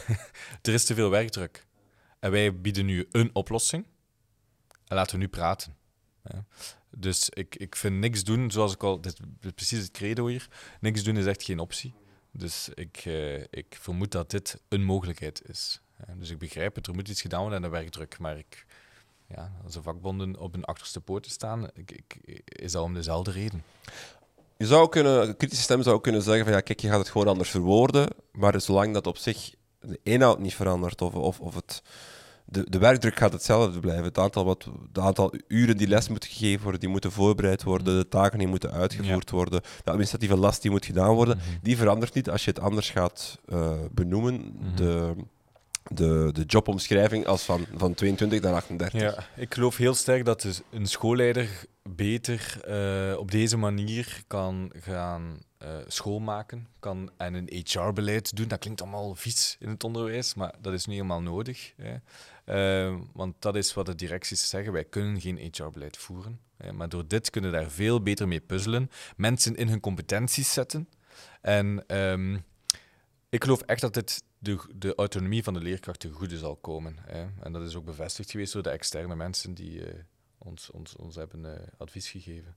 Er is te veel werkdruk. En wij bieden nu een oplossing. En laten we nu praten. Ja. Dus ik, ik vind niks doen, zoals ik al... Dit is precies het credo hier. Niks doen is echt geen optie. Dus ik, uh, ik vermoed dat dit een mogelijkheid is. Ja, dus ik begrijp het, er moet iets gedaan worden aan de werkdruk. Maar ik, ja, als de vakbonden op hun achterste poten staan, ik, ik, is dat om dezelfde reden. Je zou kunnen, een kritische stem zou kunnen zeggen van ja, kijk, je gaat het gewoon anders verwoorden. Maar zolang dat op zich de inhoud niet verandert of, of, of het... De, de werkdruk gaat hetzelfde blijven. Het aantal, wat, het aantal uren die les moeten gegeven worden, die moeten voorbereid worden, de taken die moeten uitgevoerd ja. worden, de administratieve last die moet gedaan worden, mm-hmm. die verandert niet als je het anders gaat uh, benoemen. Mm-hmm. De, de, de jobomschrijving als van, van tweeëntwintig naar achtendertig. Ja, ik geloof heel sterk dat dus een schoolleider beter uh, op deze manier kan gaan uh, schoolmaken kan en een H R-beleid doen. Dat klinkt allemaal vies in het onderwijs, maar dat is niet helemaal nodig. Hè. Uh, want dat is wat de directies zeggen. Wij kunnen geen H R-beleid voeren. Hè. Maar door dit kunnen we daar veel beter mee puzzelen. Mensen in hun competenties zetten. En um, ik geloof echt dat dit de, de autonomie van de leerkracht ten goede zal komen. Hè. En dat is ook bevestigd geweest door de externe mensen die uh, ons, ons, ons hebben uh, advies gegeven.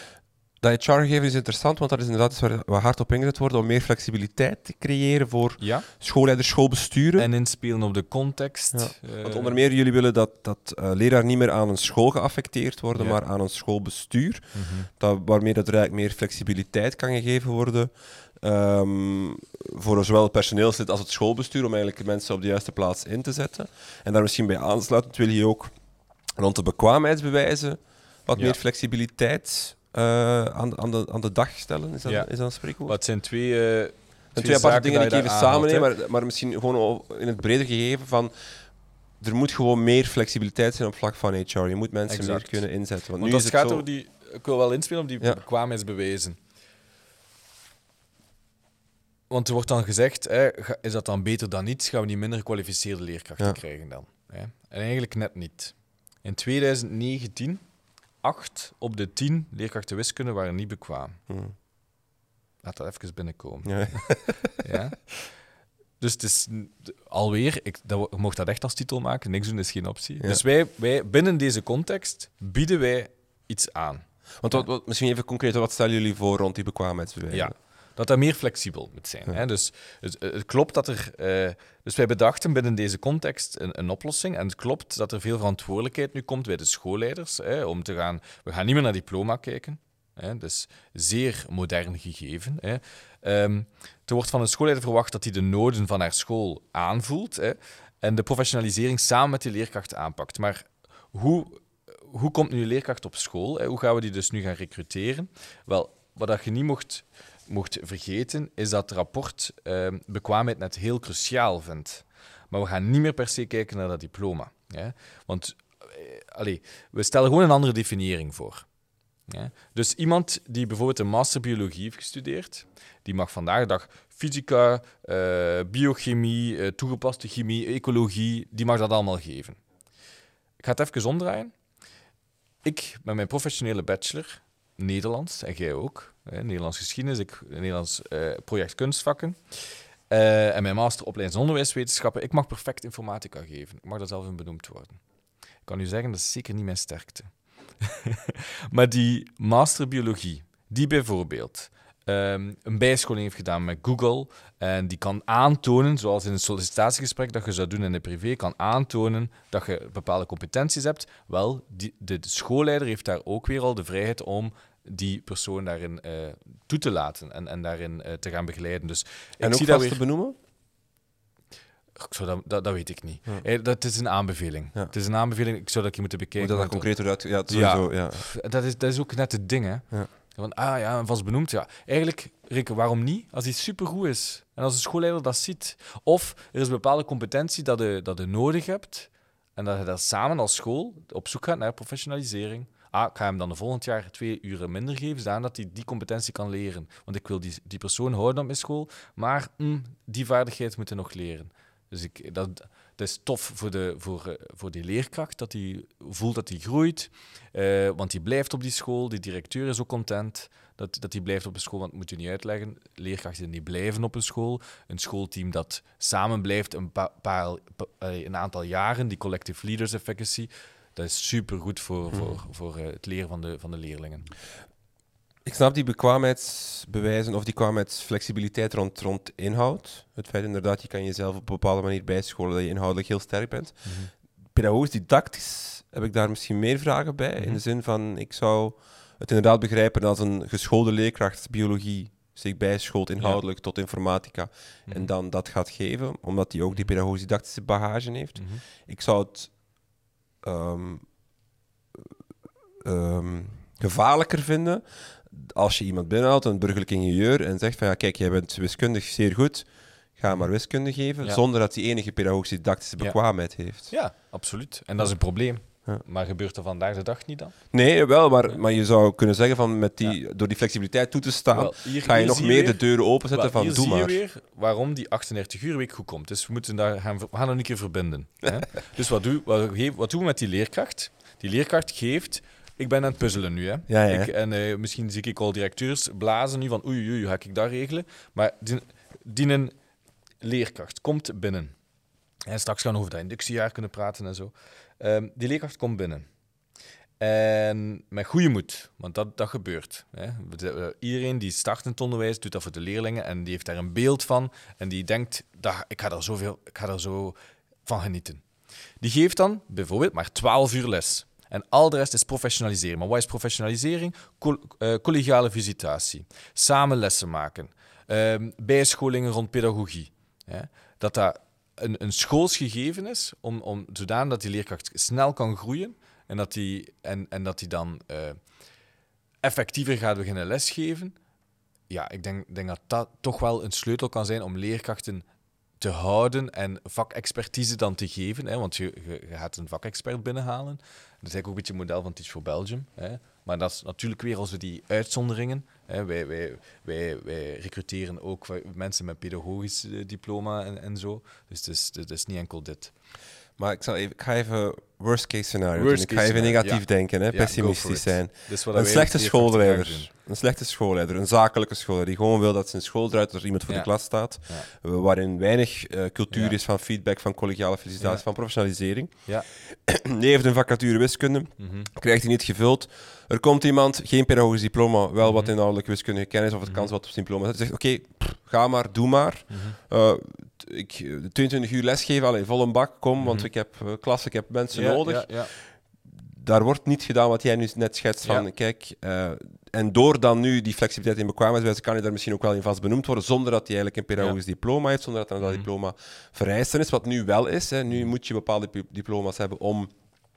Dat H R-gegeven is interessant, want dat is inderdaad iets waar, waar hard op ingezet wordt om meer flexibiliteit te creëren voor ja. schoolleiders, schoolbesturen. En inspelen op de context. Ja. Uh, want onder meer, jullie willen dat, dat uh, leraren niet meer aan een school geaffecteerd worden, ja. maar aan een schoolbestuur. Mm-hmm. Dat, waarmee dat er eigenlijk meer flexibiliteit kan gegeven worden. Um, voor zowel het personeelslid als het schoolbestuur, om eigenlijk mensen op de juiste plaats in te zetten. En daar misschien bij aansluitend wil je ook rond de bekwaamheidsbewijzen wat ja. meer flexibiliteit uh, aan, aan, de, aan de dag stellen. Is dat, ja. is dat een spreekwoord? Wat zijn twee, uh, twee, twee aparte dingen die ik even samenneem, maar, maar misschien gewoon in het breder gegeven van er moet gewoon meer flexibiliteit zijn op vlak van H R. Je moet mensen exact. meer kunnen inzetten. Want, Want nu als is het gaat zo... over die... Ik wil wel inspelen op die ja. bekwaamheidsbewijzen. Want er wordt dan gezegd, hè, is dat dan beter dan niets? Gaan we niet minder gekwalificeerde leerkrachten ja. krijgen dan? Hè? En eigenlijk net niet. In twintig negentien, acht op de tien leerkrachten wiskunde waren niet bekwaam. Hmm. Laat dat even binnenkomen. Ja. ja? Dus het is alweer, ik dat, je mocht dat echt als titel maken, niks doen is geen optie. Ja. Dus wij, wij, binnen deze context bieden wij iets aan. Want wat, wat, misschien even concreet, wat stellen jullie voor rond die bekwaamheidsbewijzen? Ja. Dat dat meer flexibel moet zijn. Ja. Hè? Dus het, het klopt dat er... Uh, dus wij bedachten binnen deze context een, een oplossing. En het klopt dat er veel verantwoordelijkheid nu komt bij de schoolleiders. Hè, om te gaan... We gaan niet meer naar diploma kijken. Hè? Dus zeer modern gegeven. Hè? Um, er wordt van een schoolleider verwacht dat hij de noden van haar school aanvoelt. Hè? En de professionalisering samen met die leerkracht aanpakt. Maar hoe, hoe komt nu een leerkracht op school? Hè? Hoe gaan we die dus nu gaan recruteren? Wel, wat je niet mocht... mocht vergeten, is dat het rapport uh, bekwaamheid net heel cruciaal vindt. Maar we gaan niet meer per se kijken naar dat diploma. Ja? Want uh, allez, we stellen gewoon een andere definiëring voor. Ja? Dus iemand die bijvoorbeeld een master biologie heeft gestudeerd, die mag vandaag de dag fysica, uh, biochemie, uh, toegepaste chemie, ecologie, die mag dat allemaal geven. Ik ga het even omdraaien. Ik, met mijn professionele bachelor, Nederlands, en jij ook, hè, Nederlands geschiedenis, ik, Nederlands uh, project kunstvakken, uh, en mijn master opleidings- en onderwijswetenschappen, ik mag perfect informatica geven. Ik mag daar zelf in benoemd worden. Ik kan u zeggen, dat is zeker niet mijn sterkte. maar die master biologie, die bijvoorbeeld um, een bijscholing heeft gedaan met Google en die kan aantonen, zoals in een sollicitatiegesprek dat je zou doen in de privé, kan aantonen dat je bepaalde competenties hebt, wel, die, de, de schoolleider heeft daar ook weer al de vrijheid om die persoon daarin uh, toe te laten en, en daarin uh, te gaan begeleiden. Dus en ik ook zie vast dat weer... te benoemen? Ik zou dat, dat, dat weet ik niet. Ja. Eh, Dat is een aanbeveling. Ja. Het is een aanbeveling. Ik zou dat je moeten bekijken. Hoe dat dan want- concreet eruit... Ja, sowieso, ja. Pff, Dat, is, dat is ook net het ding, hè. Ja. Van, ah ja, vast benoemd. Ja. Eigenlijk, Rikke, waarom niet? Als die supergoed is. En als de schoolleider dat ziet. Of er is een bepaalde competentie dat je, dat je nodig hebt. En dat je daar samen als school op zoek gaat naar professionalisering. Ah, ik ga hem dan de volgend jaar twee uren minder geven, zodat hij die competentie kan leren. Want ik wil die, die persoon houden op mijn school, maar mm, die vaardigheid moet hij nog leren. Dus ik, dat, dat is tof voor, de, voor, uh, voor die leerkracht, dat hij voelt dat hij groeit. Uh, want die blijft op die school, die directeur is ook content dat, dat hij blijft op de school. Want dat moet je niet uitleggen, leerkrachten die blijven op een school. Een schoolteam dat samen blijft een, pa, paar, pa, uh, een aantal jaren, die collective leaders efficacy, dat is supergoed voor, Hmm. voor, voor uh, het leren van de, van de leerlingen. Ik snap die bekwaamheidsbewijzen of die bekwaamheidsflexibiliteit rond, rond inhoud. Het feit inderdaad, je kan jezelf op een bepaalde manier bijscholen dat je inhoudelijk heel sterk bent. Mm-hmm. Pedagogisch didactisch heb ik daar misschien meer vragen bij. Mm-hmm. In de zin van, ik zou het inderdaad begrijpen als een geschoolde leerkracht biologie zich bijscholt inhoudelijk ja. tot informatica mm-hmm. en dan dat gaat geven, omdat hij ook die pedagogisch didactische bagage heeft. Mm-hmm. Ik zou het um, um, gevaarlijker vinden als je iemand binnenhaalt, een burgerlijk ingenieur, en zegt van ja, kijk, jij bent wiskundig zeer goed, ga maar wiskunde geven, ja. zonder dat hij enige pedagogische didactische bekwaamheid ja. heeft. Ja, absoluut. En dat is een probleem. Ja. Maar gebeurt er vandaag de dag niet dan? Nee, wel, maar, ja. maar je zou kunnen zeggen van met die, ja. door die flexibiliteit toe te staan, wel, hier, ga je nog meer weer, de deuren openzetten wel, van doe maar. Hier zie je weer waarom die achtendertig uur week goed komt. Dus we moeten daar gaan, we gaan nog een keer verbinden. Hè? Dus wat, doe, wat, wat doen we met die leerkracht? Die leerkracht geeft... Ik ben aan het puzzelen nu, hè. Ja, ja. Ik, en uh, misschien zie ik al directeurs blazen nu van oei, oei, hoe ga ik dat regelen? Maar die, die een leerkracht komt binnen. En straks gaan we over dat inductiejaar kunnen praten en zo. Um, die leerkracht komt binnen. En met goede moed, want dat, dat gebeurt. Hè. Iedereen die start in het onderwijs doet dat voor de leerlingen en die heeft daar een beeld van en die denkt, dat, ik, ga er zoveel, ik ga er zo van genieten. Die geeft dan bijvoorbeeld maar twaalf uur les. En al de rest is professionalisering. Maar wat is professionalisering? Co- uh, collegiale visitatie. Samen lessen maken. Uh, bijscholingen rond pedagogie. Ja? Dat dat een, een schoolsgegeven is, om, om, zodanig dat die leerkracht snel kan groeien en dat die, en, en dat die dan uh, effectiever gaat beginnen lesgeven. Ja, ik denk, denk dat dat toch wel een sleutel kan zijn om leerkrachten te houden en vakexpertise dan te geven. Hè, want je, je, je gaat een vakexpert binnenhalen. Dat is eigenlijk ook een beetje het model van Teach for Belgium. Hè. Maar dat is natuurlijk weer als we die uitzonderingen. Hè, wij, wij, wij, wij recruteren ook mensen met pedagogisch diploma en, en zo. Dus het is, het is niet enkel dit. Maar ik, zal even, ik ga even worst case scenario worst doen. Ik case ga even scenario, negatief ja. denken, hè, Ja, pessimistisch zijn. Dus wat een wij slechte schoolleider. schoolleider. Een slechte schoolleider, een zakelijke schoolleider, die gewoon wil dat zijn school eruit, dat er iemand voor ja. de klas staat, ja. waarin weinig uh, cultuur ja. is van feedback, van collegiale felicitatie, ja. van professionalisering. Ja. Die heeft een vacature wiskunde, mm-hmm. krijgt hij niet gevuld. Er komt iemand, geen pedagogisch diploma, wel mm-hmm. wat inhoudelijke wiskundige kennis of het mm-hmm. kans wat op zijn diploma. Hij zegt, oké, okay, ga maar, doe maar. Mm-hmm. Uh, ik, tweeëntwintig uur lesgeven, allee, vol een bak, kom, mm-hmm. want ik heb uh, klas, ik heb mensen ja, nodig. Ja, ja. Daar wordt niet gedaan wat jij nu net schetst van, ja. kijk, uh, en door dan nu die flexibiliteit in bekwaamheidswijze kan je daar misschien ook wel in vast benoemd worden, zonder dat hij eigenlijk een pedagogisch ja. diploma heeft, zonder dat dan dat mm. diploma vereisten is, wat nu wel is. Hè. Nu moet je bepaalde p- diploma's hebben om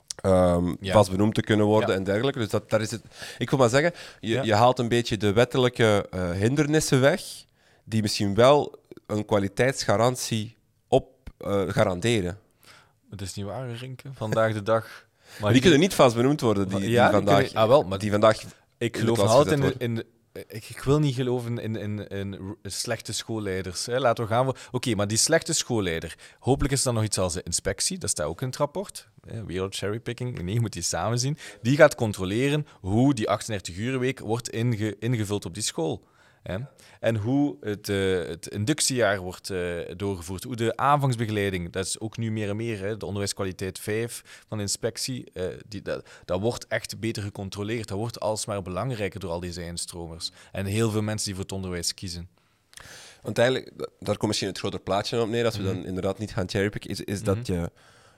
um, ja. vast benoemd te kunnen worden ja. en dergelijke. Dus dat, daar is het. Ik wil maar zeggen, je, ja. je haalt een beetje de wettelijke uh, hindernissen weg, die misschien wel een kwaliteitsgarantie op uh, garanderen. Het is niet waar, Rinke. Vandaag de dag... Maar die kunnen niet vast benoemd worden, die, ja, die vandaag... Die, kunnen, ah, wel, maar die vandaag ik geloof nog altijd in, in, in ik, ik wil niet geloven in, in, in slechte schoolleiders. Hè. Laten we gaan... Oké, okay, maar die slechte schoolleider... Hopelijk is er nog iets als de inspectie. Dat staat ook in het rapport. Wereld cherrypicking. Nee, je moet die samen zien. Die gaat controleren hoe die achtendertig uur week wordt inge, ingevuld op die school. Hè? En hoe het, uh, het inductiejaar wordt uh, doorgevoerd, hoe de aanvangsbegeleiding, dat is ook nu meer en meer, hè, de onderwijskwaliteit vijf van de inspectie, uh, die, dat, dat wordt echt beter gecontroleerd. Dat wordt alsmaar belangrijker door al deze eindstromers. En heel veel mensen die voor het onderwijs kiezen. Want eigenlijk, daar komt misschien het grotere plaatje op neer, als we mm-hmm. dan inderdaad niet gaan cherrypicken, is, is mm-hmm. dat je,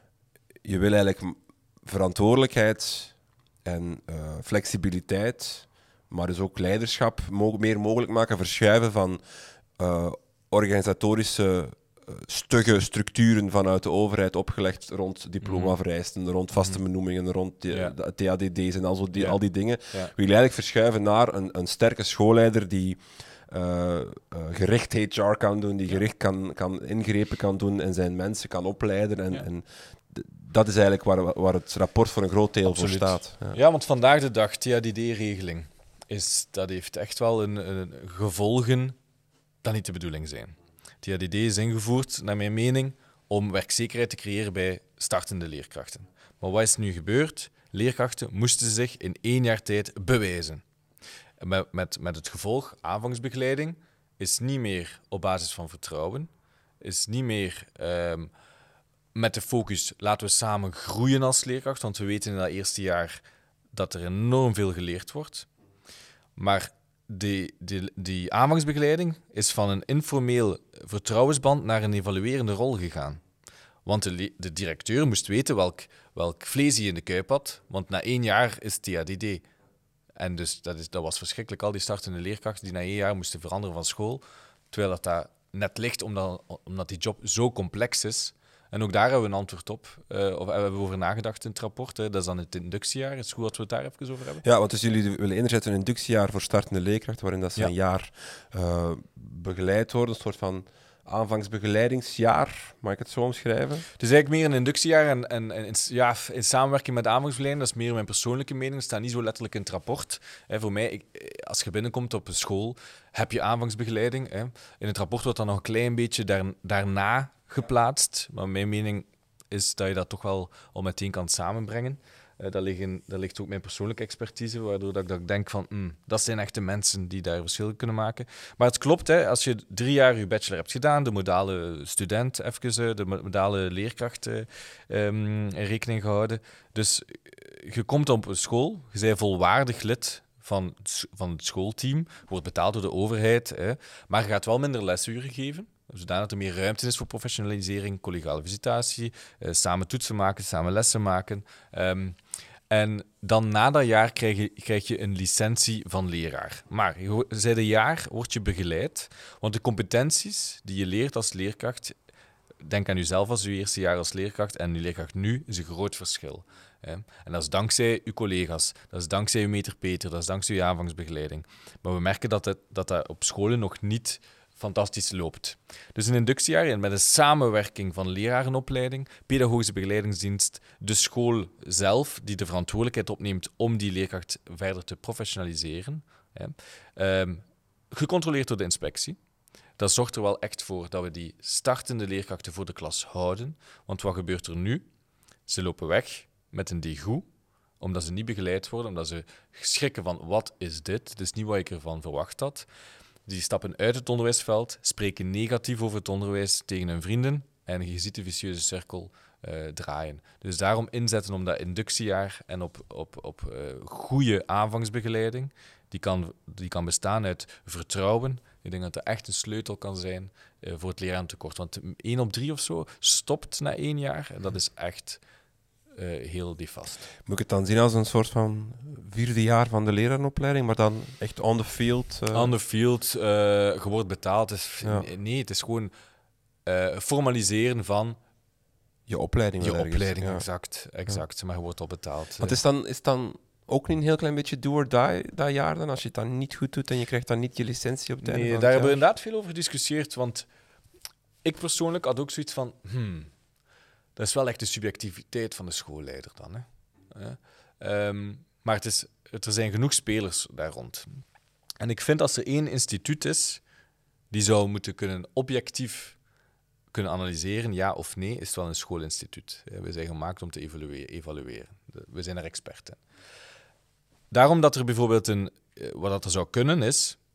je wil eigenlijk verantwoordelijkheid en uh, flexibiliteit, maar dus ook leiderschap mo- meer mogelijk maken, verschuiven van uh, organisatorische uh, stugge structuren vanuit de overheid opgelegd rond diplomavereisten, mm-hmm. rond vaste benoemingen, rond die, ja. de T A D D's en al, zo die, ja. al die dingen. Ja. Wil je eigenlijk verschuiven naar een, een sterke schoolleider die uh, uh, gericht H R kan doen, die gericht kan, kan ingrepen kan doen en zijn mensen kan opleiden. En, ja. en d- dat is eigenlijk waar, waar het rapport voor een groot deel Absoluut. voor staat. Ja. ja, want vandaag de dag, T A D D-regeling, is, dat heeft echt wel een, een gevolgen dat niet de bedoeling zijn. T A D D is ingevoerd, naar mijn mening, om werkzekerheid te creëren bij startende leerkrachten. Maar wat is nu gebeurd? Leerkrachten moesten zich in één jaar tijd bewijzen. Met, met, met het gevolg, aanvangsbegeleiding is niet meer op basis van vertrouwen, is niet meer um, met de focus, laten we samen groeien als leerkracht, want we weten in dat eerste jaar dat er enorm veel geleerd wordt. Maar die, die, die aanvangsbegeleiding is van een informeel vertrouwensband naar een evaluerende rol gegaan. Want de, de directeur moest weten welk, welk vlees hij in de kuip had, want na één jaar is T A D D. En dus dat, is, dat was verschrikkelijk, al die startende leerkrachten die na één jaar moesten veranderen van school, terwijl dat, dat net ligt omdat, omdat die job zo complex is. En ook daar hebben we een antwoord op. Uh, of hebben we over nagedacht in het rapport. Hè. Dat is dan het inductiejaar. Het is goed dat we het daar even over hebben. Ja, want dus jullie willen inzetten een inductiejaar voor startende leerkrachten, waarin dat ze ja. een jaar uh, begeleid worden, een soort van aanvangsbegeleidingsjaar, mag ik het zo omschrijven? Het is eigenlijk meer een inductiejaar en, en, en in, ja, in samenwerking met de aanvangsbegeleiding. Dat is meer mijn persoonlijke mening. Dat staat niet zo letterlijk in het rapport. Hè, voor mij, ik, als je binnenkomt op een school, heb je aanvangsbegeleiding. Hè. In het rapport wordt dan nog een klein beetje daar, daarna geplaatst. Maar mijn mening is dat je dat toch wel al meteen kan samenbrengen. Uh, dat, liggen, dat ligt ook mijn persoonlijke expertise, waardoor dat ik, dat ik denk van, mm, dat zijn echte mensen die daar verschil kunnen maken. Maar het klopt, hè, als je drie jaar je bachelor hebt gedaan, de modale student, even, de modale leerkracht uh, um, in rekening gehouden. Dus je komt op een school, je bent volwaardig lid van, van het schoolteam, wordt betaald door de overheid, hè, maar je gaat wel minder lesuren geven. Zodat er meer ruimte is voor professionalisering, collegiale visitatie, eh, samen toetsen maken, samen lessen maken. Um, en dan na dat jaar krijg je, krijg je een licentie van leraar. Maar je, zij de jaar word je begeleid, want de competenties die je leert als leerkracht, denk aan jezelf als je eerste jaar als leerkracht en je leerkracht nu, is een groot verschil. Hè. En dat is dankzij uw collega's, dat is dankzij uw meter Peter, dat is dankzij uw aanvangsbegeleiding. Maar we merken dat het, dat, dat op scholen nog niet fantastisch loopt. Dus een inductiejaar met een samenwerking van lerarenopleiding, pedagogische begeleidingsdienst, de school zelf, die de verantwoordelijkheid opneemt om die leerkracht verder te professionaliseren. Hè. Um, gecontroleerd door de inspectie. Dat zorgt er wel echt voor dat we die startende leerkrachten voor de klas houden. Want wat gebeurt er nu? Ze lopen weg met een dégoût, omdat ze niet begeleid worden, omdat ze schrikken van wat is dit? Het is niet wat ik ervan verwacht had. Die stappen uit het onderwijsveld, spreken negatief over het onderwijs tegen hun vrienden en je ziet de vicieuze cirkel uh, draaien. Dus daarom inzetten om dat inductiejaar en op, op, op uh, goede aanvangsbegeleiding. Die kan, die kan bestaan uit vertrouwen. Ik denk dat dat echt een sleutel kan zijn uh, voor het lerarentekort. Want één op drie of zo stopt na één jaar en dat is echt Uh, heel nefast. Moet ik het dan zien als een soort van vierde jaar van de lerarenopleiding, maar dan echt on the field? Uh... On the field, uh, je wordt betaald. Dus ja. Nee, het is gewoon uh, formaliseren van je opleiding. Je opleiding, ja. exact. exact. Ja. Maar je wordt al betaald. Want is dan, is dan ook niet een heel klein beetje do or die dat jaar dan, als je het dan niet goed doet en je krijgt dan niet je licentie op het einde Nee, van daar het hebben we jaar? inderdaad veel over gediscussieerd, want ik persoonlijk had ook zoiets van... Hmm, dat is wel echt de subjectiviteit van de schoolleider dan. Hè. Uh, um, maar het is, het, er zijn genoeg spelers daar rond. En ik vind als er één instituut is die zou moeten kunnen objectief kunnen analyseren, ja of nee, is het wel een schoolinstituut. We zijn gemaakt om te evalueren. evalueren. We zijn er expert in. Daarom dat er bijvoorbeeld een... Wat er zou kunnen is...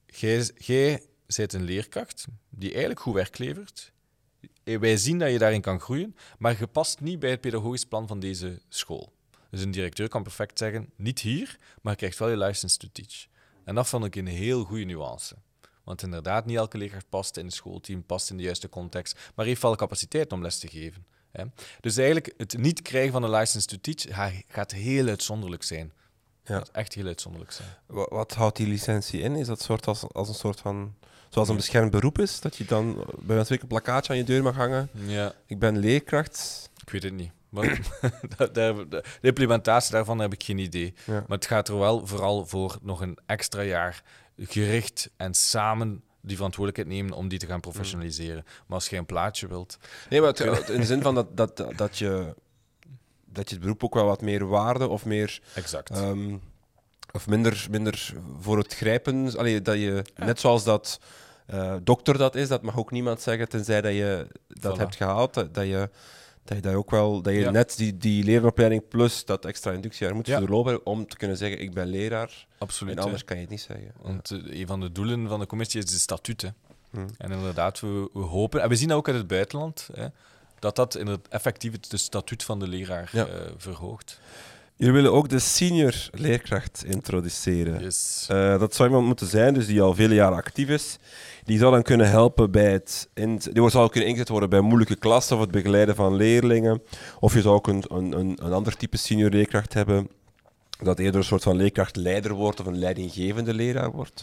jij, jij bent een leerkracht die eigenlijk goed werk levert. Wij zien dat je daarin kan groeien, maar je past niet bij het pedagogisch plan van deze school. Dus een directeur kan perfect zeggen, niet hier, maar je krijgt wel je license to teach. En dat vond ik een heel goede nuance. Want inderdaad, niet elke leerkracht past in het schoolteam, past in de juiste context, maar heeft wel de capaciteit om les te geven. Hè. Dus eigenlijk, het niet krijgen van een license to teach gaat heel uitzonderlijk zijn. Ja. Dat gaat echt heel uitzonderlijk zijn. Wat, wat houdt die licentie in? Is dat soort als, als een soort van... Zoals een beschermd beroep is? Dat je dan bij wijze van spreken een plakkaatje aan je deur mag hangen? Ja. Ik ben leerkracht. Ik weet het niet. Maar de, de, de implementatie daarvan heb ik geen idee. Ja. Maar het gaat er wel vooral voor nog een extra jaar gericht en samen die verantwoordelijkheid nemen om die te gaan professionaliseren. Maar als je een plaatje wilt... Nee, maar het, in de zin van dat, dat, dat, je, dat je het beroep ook wel wat meer waarde of meer... Exact. Um, of minder, minder voor het grijpen... Allee, dat je, Ja. net zoals dat uh, dokter dat is, dat mag ook niemand zeggen, tenzij dat je dat Voilà. hebt gehaald, dat, dat je... Dat je, dat ook wel, dat je Ja. net die, die lerenopleiding plus dat extra inductiejaar moet Ja. doorlopen om te kunnen zeggen, ik ben leraar. Absoluut. En anders hè. kan je het niet zeggen. Want uh, een van de doelen van de commissie is de statuten. Hm. En inderdaad, we, we hopen... En we zien dat ook uit het buitenland, hè, dat dat inderdaad effectief het de statuut van de leraar Ja. uh, verhoogt. Jullie willen ook de senior leerkracht introduceren. Yes. Uh, dat zou iemand moeten zijn, dus die al vele jaren actief is. Die zou dan kunnen helpen bij het... In, die zou kunnen ingezet worden bij moeilijke klassen of het begeleiden van leerlingen. Of je zou ook een, een, een, een ander type senior leerkracht hebben, dat eerder een soort van leerkrachtleider wordt of een leidinggevende leraar wordt.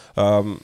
Um,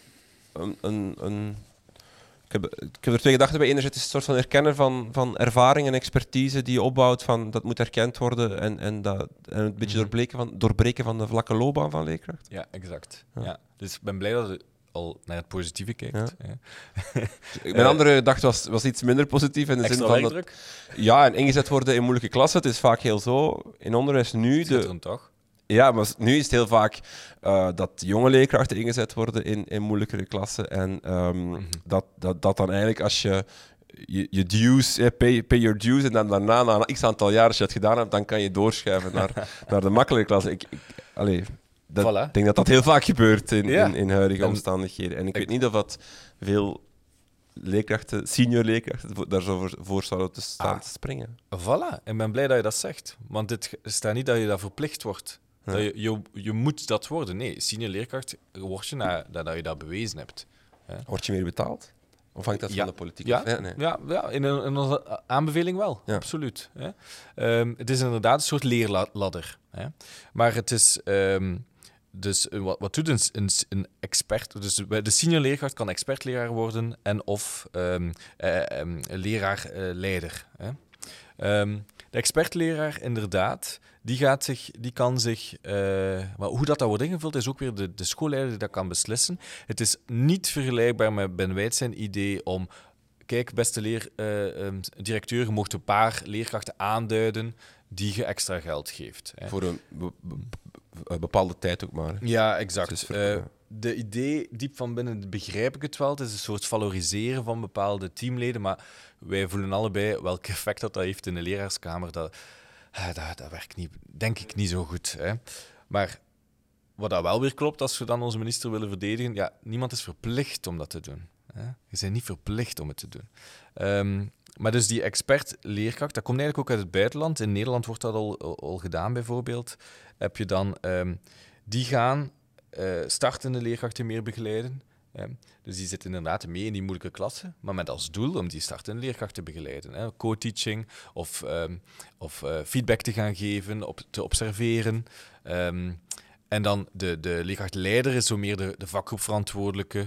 een, een, een, ik, heb, ik heb er twee gedachten bij. Enerzijds is het een soort van herkennen van, van ervaring en expertise die je opbouwt. Van, dat moet erkend worden en, en, dat, en een beetje Mhm. doorbreken van, doorbreken van de vlakke loopbaan van leerkracht. Ja, exact. Ja. Ja. Dus ik ben blij dat je al naar het positieve kijkt. Ja. hè. Mijn Uh, andere gedachte was, was iets minder positief. In de zin Extra van dat, werkdruk? ja, en ingezet worden in moeilijke klassen. Het is vaak heel zo. In onderwijs nu... De, Schitterend, toch? ja, maar nu is het heel vaak uh, dat jonge leerkrachten ingezet worden in, in moeilijkere klassen. En um, Mhm. dat, dat, dat dan eigenlijk als je je, je dues, eh, pay, pay your dues, en dan daarna, na een x aantal jaar als je het gedaan hebt, dan kan je doorschuiven naar, naar de makkelijke klasse. Ik, ik, allee, dat, Voilà. ik denk dat dat heel vaak gebeurt in, Ja. in, in huidige En- omstandigheden. En ik ik- weet niet of dat veel leerkrachten, senior leerkrachten, vo- daar zo voor, voor zouden te staan Ah. te springen. Voilà, ik ben blij dat je dat zegt. Want het ge- staat niet dat je dat verplicht wordt. Ja. Dat je, je, je moet dat worden. Nee, senior leerkracht word je nadat je dat bewezen hebt. Word je meer betaald? Of hangt dat Ja. van de politiek Ja, af? Ja, nee. ja, ja in, een, in onze aanbeveling wel, Ja. absoluut. Hè. Ehm, het is inderdaad een soort leerladder. Hè. Maar het is... ehm, dus eh, wat, wat doet een, een, een expert? Dus de senior leerkracht kan expertleraar worden en of ehm, eh, ehm, leraar-leider. hè. Ehm, de expertleraar, inderdaad, die, gaat zich, die kan zich... eh, maar hoe dat, dat wordt ingevuld, is ook weer de, de schoolleider die dat kan beslissen. Het is niet vergelijkbaar met Ben Wijt zijn idee om... Kijk, beste leer, eh, ehm, directeur, je mocht een paar leerkrachten aanduiden die je extra geld geeft. Hè. Voor een be- be- be- bepaalde tijd ook maar. Ja, Het exact. is ver- Eh, ja. de idee, diep van binnen begrijp ik het wel. Het is een soort valoriseren van bepaalde teamleden, maar wij voelen allebei welk effect dat, dat heeft in de leraarskamer. Dat, eh, dat, dat werkt niet, denk ik niet zo goed. Hè. Maar wat dat wel weer klopt, als we dan onze minister willen verdedigen, ja, niemand is verplicht om dat te doen. Hè. Je bent niet verplicht om het te doen. Ehm, maar dus die expert-leerkracht, dat komt eigenlijk ook uit het buitenland. In Nederland wordt dat al, al, al gedaan, bijvoorbeeld. Heb je dan... ehm, die gaan uh, startende leerkrachten meer begeleiden. Hè. Dus die zitten inderdaad mee in die moeilijke klassen, maar met als doel om die startende leerkrachten te begeleiden. Hè. Co-teaching of, um, of uh, feedback te gaan geven, op, te observeren. Um, en dan de, de leerkrachtleider is zo meer de, de vakgroepverantwoordelijke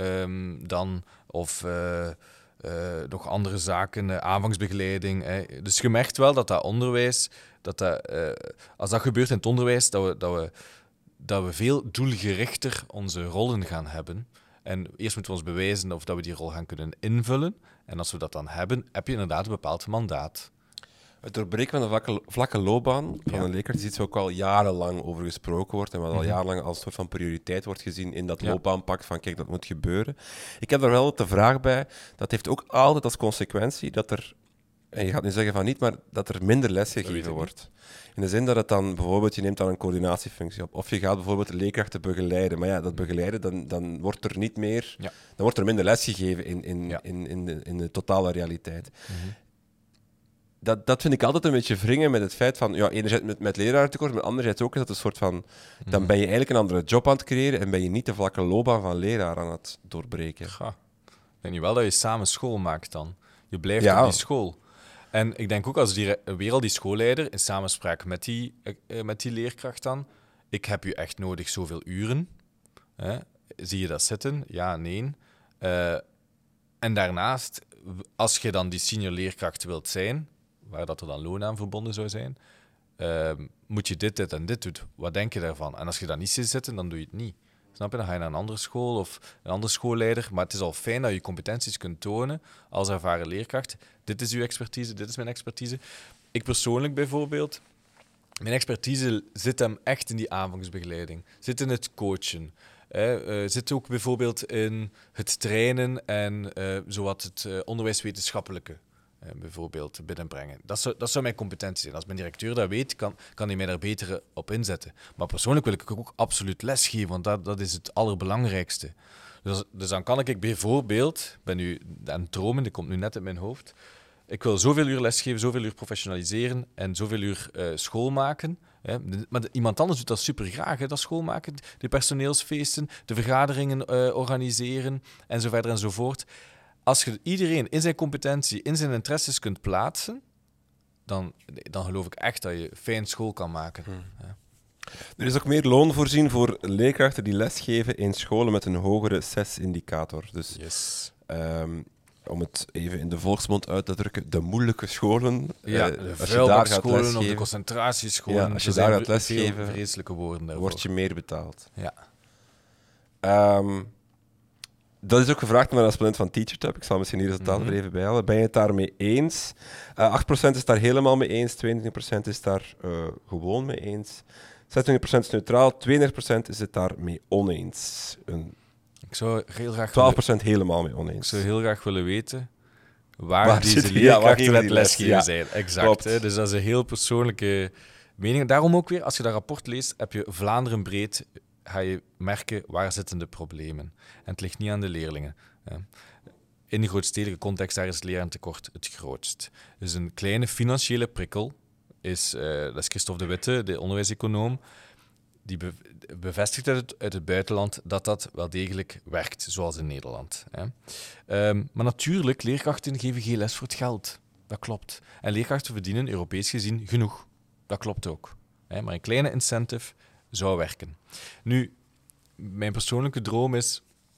um, dan, of uh, uh, nog andere zaken, uh, aanvangsbegeleiding. Hè. Dus je merkt wel dat dat onderwijs, dat dat, uh, als dat gebeurt in het onderwijs, dat we, dat we, dat we veel doelgerichter onze rollen gaan hebben. En eerst moeten we ons bewijzen of dat we die rol gaan kunnen invullen. En als we dat dan hebben, heb je inderdaad een bepaald mandaat. Het doorbreken van de vlakke, vlakke loopbaan van Ja. een leerkracht is iets waar ook al jarenlang over gesproken wordt en wat al Mhm. jarenlang als een soort van prioriteit wordt gezien in dat Ja. loopbaanpact van kijk, dat moet gebeuren. Ik heb daar wel de vraag bij, dat heeft ook altijd als consequentie dat er en je gaat nu zeggen van niet, maar dat er minder les weet gegeven ik wordt. In de zin dat het dan bijvoorbeeld, je neemt dan een coördinatiefunctie op. Of je gaat bijvoorbeeld de leerkrachten begeleiden. Maar ja, dat begeleiden, dan, dan wordt er niet meer... Ja. Dan wordt er minder les gegeven in, in, Ja. in, in, de, in de totale realiteit. Mm-hmm. Dat, dat vind ik altijd een beetje wringen met het feit van... Ja, enerzijds met, met lerarentekort, maar anderzijds ook is dat een soort van... Mm-hmm. Dan ben je eigenlijk een andere job aan het creëren en ben je niet de vlakke loopbaan van leraar aan het doorbreken. Ga. Ik denk niet wel dat je samen school maakt dan. Je blijft Ja. op die school. En ik denk ook als die, weer al die schoolleider in samenspraak met die, eh, met die leerkracht dan, ik heb u echt nodig zoveel uren. Hè? Zie je dat zitten? Ja, nee. Uh, en daarnaast, als je dan die senior leerkracht wilt zijn, waar dat er dan loon aan verbonden zou zijn, uh, moet je dit, dit en dit doen. Wat denk je daarvan? En als je dat niet ziet zitten, dan doe je het niet. Snap je? Dan ga je naar een andere school of een andere schoolleider. Maar het is al fijn dat je competenties kunt tonen als ervaren leerkracht. Dit is uw expertise, dit is mijn expertise. Ik persoonlijk bijvoorbeeld, mijn expertise zit hem echt in die aanvangsbegeleiding. Zit in het coachen. Hè. Uh, zit ook bijvoorbeeld in het trainen en uh, zowat het uh, onderwijswetenschappelijke. Bijvoorbeeld binnenbrengen. Dat zou, dat zou mijn competentie zijn. Als mijn directeur dat weet, kan, kan hij mij daar beter op inzetten. Maar persoonlijk wil ik ook absoluut lesgeven, want dat, dat is het allerbelangrijkste. Dus, dus dan kan ik bijvoorbeeld, ik ben nu aan het dromen, dat komt nu net in mijn hoofd, ik wil zoveel uur lesgeven, zoveel uur professionaliseren en zoveel uur uh, schoolmaken. Hè. Maar de, iemand anders doet dat super graag, hè, dat schoolmaken. De personeelsfeesten, de vergaderingen uh, organiseren en zo verder en zo voort. Als je iedereen in zijn competentie, in zijn interesses kunt plaatsen, dan, dan geloof ik echt dat je fijn school kan maken. Hmm. Ja. Er is ook meer loon voorzien voor leerkrachten die lesgeven in scholen met een hogere C E S-indicator. Dus yes. um, om het even in de volksmond uit te drukken, de moeilijke scholen. Ja, uh, de als je daar gaat scholen lesgeven, of de concentratiescholen. Ja, als je daar gaat lesgeven, vreselijke woorden daarvoor. word je meer betaald. Ja. Um, Dat is ook gevraagd naar een respondent van TeacherTap. Ik zal misschien die resultaten mm-hmm. er even bij halen. Ben je het daarmee eens? Uh, acht procent is daar helemaal mee eens, tweeëntwintig procent is daar uh, gewoon mee eens, zesentwintig procent is neutraal, tweeëndertig procent is het daarmee oneens. Een ik zou heel graag twaalf procent willen, helemaal mee oneens. Ik zou heel graag willen weten waar, waar deze leerkrachten ja, het lesgeven ja. zijn. Exact. Hè? Dus dat is een heel persoonlijke mening. Daarom ook weer, als je dat rapport leest, heb je Vlaanderen breed, ga je merken waar zitten de problemen. En het ligt niet aan de leerlingen. In de grootstedelijke context, daar is het lerarentekort het grootst. Dus een kleine financiële prikkel is, uh, dat is Christophe de Witte, de onderwijseconoom, die be- bevestigt uit het, uit het buitenland dat dat wel degelijk werkt, zoals in Nederland. Hè. Um, maar natuurlijk, leerkrachten geven geen les voor het geld. Dat klopt. En leerkrachten verdienen Europees gezien genoeg. Dat klopt ook. Hè. Maar een kleine incentive zou werken. Nu, mijn persoonlijke droom is,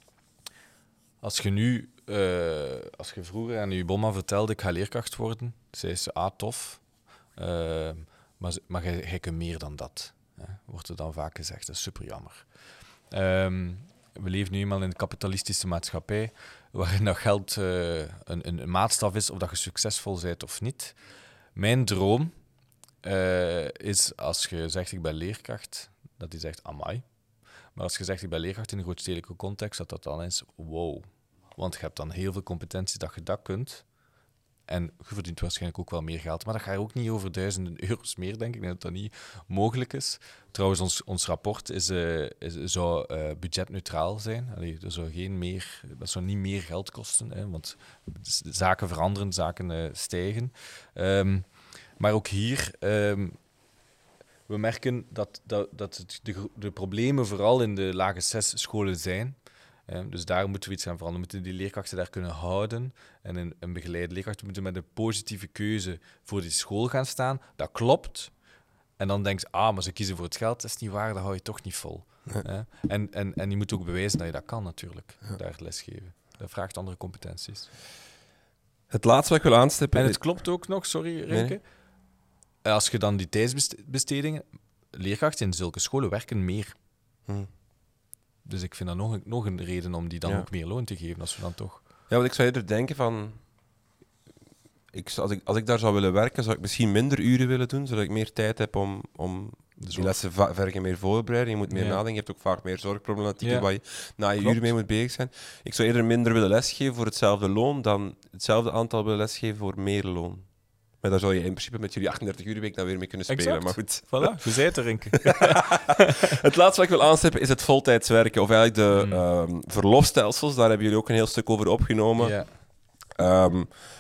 als je nu, uh, als je vroeger aan je bomma vertelde, ik ga leerkracht worden, zei ze, ah, tof, uh, maar, maar jij, jij kunt meer dan dat. Ja, wordt er dan vaak gezegd, dat is super jammer. Um, we leven nu eenmaal in een kapitalistische maatschappij, waarin dat geld uh, een, een maatstaf is of dat je succesvol bent of niet. Mijn droom uh, is, als je zegt, ik ben leerkracht, dat die zegt, amai. Maar als je zegt, ik ben leerkracht in een grootstedelijke context, dat dat dan is, wow. Want je hebt dan heel veel competenties dat je dat kunt. En je verdient waarschijnlijk ook wel meer geld. Maar dat gaat ook niet over duizenden euro's meer, denk ik. Ik denk dat dat niet mogelijk is. Trouwens, ons, ons rapport is, uh, is, zou uh, budgetneutraal zijn. Allee, er zou geen meer, dat zou niet meer geld kosten. Hè, want zaken veranderen, zaken uh, stijgen. Um, maar ook hier... Um, we merken dat, dat, dat het de, de problemen vooral in de lage C E S-scholen zijn. Eh, dus daar moeten we iets aan veranderen. We moeten die leerkrachten daar kunnen houden. En een, een begeleide leerkrachten moeten met een positieve keuze voor die school gaan staan. Dat klopt. En dan denk je, ah, maar ze kiezen voor het geld. Dat is niet waar, dat hou je toch niet vol. Ja. Eh, en, en, en je moet ook bewijzen dat je dat kan natuurlijk, ja. Daar lesgeven. Dat vraagt andere competenties. Het laatste wat ik wil aanstippen... En het klopt ook nog, sorry Renke... Nee. Als je dan die tijdsbestedingen... Leerkrachten in zulke scholen werken meer. Hmm. Dus ik vind dat nog een, nog een reden om die dan ja. ook meer loon te geven, als we dan toch... Ja, want ik zou eerder denken van... Ik, als, ik, als ik daar zou willen werken, zou ik misschien minder uren willen doen, zodat ik meer tijd heb om, om die lessen va- verder meer voorbereiden. Je moet meer ja. nadenken, je hebt ook vaak meer zorgproblematieken ja. waar je na je Klopt. uren mee moet bezig zijn. Ik zou eerder minder willen lesgeven voor hetzelfde loon dan hetzelfde aantal willen lesgeven voor meer loon. Maar daar zou je in principe met jullie achtendertig uur week dan weer mee kunnen spelen. Exact. Maar goed. Voilà, je zei het er, Rinke. Het laatste wat ik wil aanstippen is het voltijds werken. Of eigenlijk de Mm. ehm, verlofstelsels. Daar hebben jullie ook een heel stuk over opgenomen. Ja. Ehm,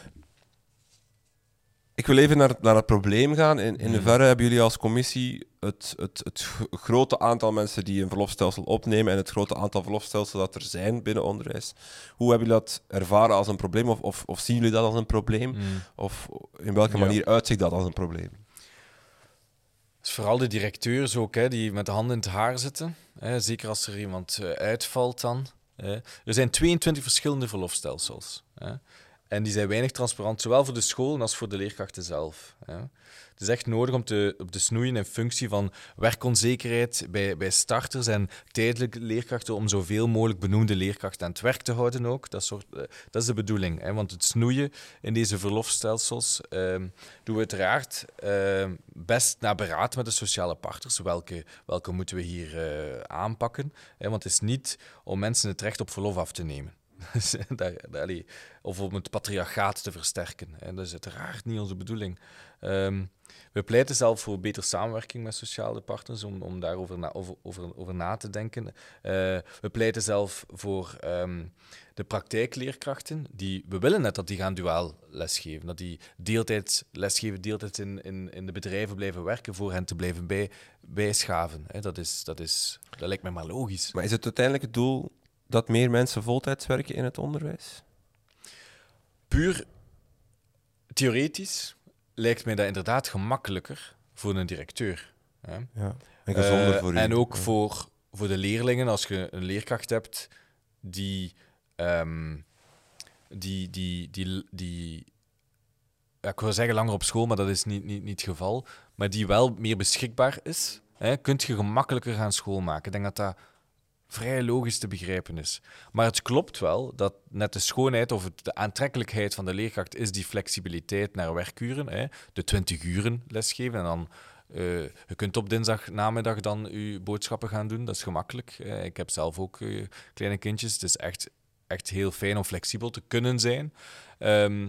ik wil even naar, naar het probleem gaan. In, in Mm. hoeverre hebben jullie als commissie het, het, het g- grote aantal mensen die een verlofstelsel opnemen en het grote aantal verlofstelsels dat er zijn binnen onderwijs, hoe hebben jullie dat ervaren als een probleem? Of, of, of zien jullie dat als een probleem? Mm. Of in welke Ja. manier uitzicht dat als een probleem? Dus vooral de directeurs ook, hè, die met de handen in het haar zitten. Hè, zeker als er iemand uh, uitvalt dan. Hè. Er zijn tweeëntwintig verschillende verlofstelsels. Hè. En die zijn weinig transparant, zowel voor de scholen als voor de leerkrachten zelf. Hè. Het is echt nodig om te, op te snoeien in functie van werkonzekerheid bij, bij starters en tijdelijke leerkrachten om zoveel mogelijk benoemde leerkrachten aan het werk te houden ook. Dat, soort, uh, dat is de bedoeling. Hè? Want het snoeien in deze verlofstelsels uh, doen we uiteraard uh, best na beraad met de sociale partners. Welke, welke moeten we hier uh, aanpakken? Hè? Want het is niet om mensen het recht op verlof af te nemen. daar, daar, of om het patriarchaat te versterken. Hè? Dat is uiteraard niet onze bedoeling. Um, we pleiten zelf voor betere samenwerking met sociale partners, om, om daarover na, over, over, over na te denken. Uh, we pleiten zelf voor um, de praktijkleerkrachten. Die, we willen net dat die gaan duaal lesgeven, dat die deeltijds lesgeven, deeltijds in, in, in de bedrijven blijven werken, voor hen te blijven bij, bijschaven. Hè? Dat, is, dat, is, dat lijkt mij maar logisch. Maar is het uiteindelijk het doel dat meer mensen voltijds werken in het onderwijs? Puur theoretisch lijkt mij dat inderdaad gemakkelijker voor een directeur. Hè? Ja, en gezonder uh, voor u. En ook ja. voor, voor de leerlingen, als je een leerkracht hebt die... Um, die, die, die, die ja, ik wil zeggen langer op school, maar dat is niet, niet, niet het geval, maar die wel meer beschikbaar is, hè, kun je gemakkelijker gaan schoolmaken. Ik denk dat dat vrij logisch te begrijpen is. Maar het klopt wel dat net de schoonheid of het, de aantrekkelijkheid van de leerkracht is die flexibiliteit naar werkuren. Hè, de twintig uren lesgeven en dan... Uh, je kunt op dinsdag namiddag dan je boodschappen gaan doen, dat is gemakkelijk. Uh, ik heb zelf ook uh, kleine kindjes, het is echt, echt heel fijn om flexibel te kunnen zijn. Um,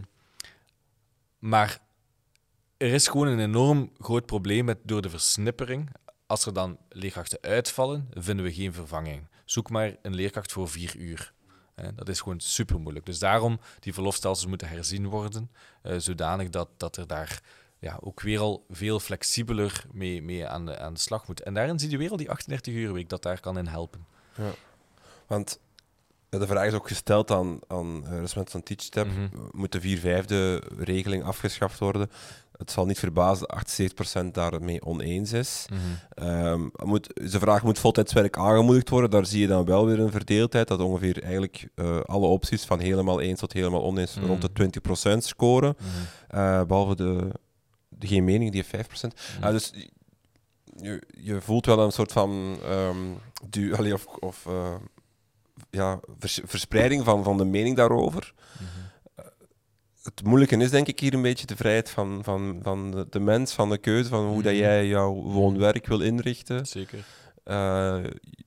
maar er is gewoon een enorm groot probleem met, door de versnippering. Als er dan leerkrachten uitvallen, vinden we geen vervanging. Zoek maar een leerkracht voor vier uur. Hè, dat is gewoon super moeilijk. Dus daarom, die verlofstelsels moeten herzien worden, uh, zodanig dat, dat er daar ja, ook weer al veel flexibeler mee, mee aan, de, aan de slag moet. En daarin zie je weer al die achtendertig uur week dat daar kan in helpen. Ja. Want de vraag is ook gesteld aan, aan uh, respect van TeachTap. Mm-hmm. Moet de vier vijfde regeling afgeschaft worden? Het zal niet verbazen dat achtenzeventig procent daarmee oneens is. Mm-hmm. Um, moet, de vraag moet voltijdswerk aangemoedigd worden. Daar zie je dan wel weer een verdeeldheid. Dat ongeveer eigenlijk uh, alle opties van helemaal eens tot helemaal oneens mm-hmm. rond de twintig procent scoren. Mm-hmm. Uh, behalve de, de geen mening, die heeft vijf procent. Mm-hmm. Uh, dus je, je voelt wel een soort van... Um, du- allee, of... of uh, ja, vers- verspreiding van, van de mening daarover. Mm-hmm. Uh, het moeilijke is denk ik hier een beetje de vrijheid van, van, van de, de mens, van de keuze, van hoe mm-hmm. dat jij jouw woonwerk wil inrichten. Zeker. Uh,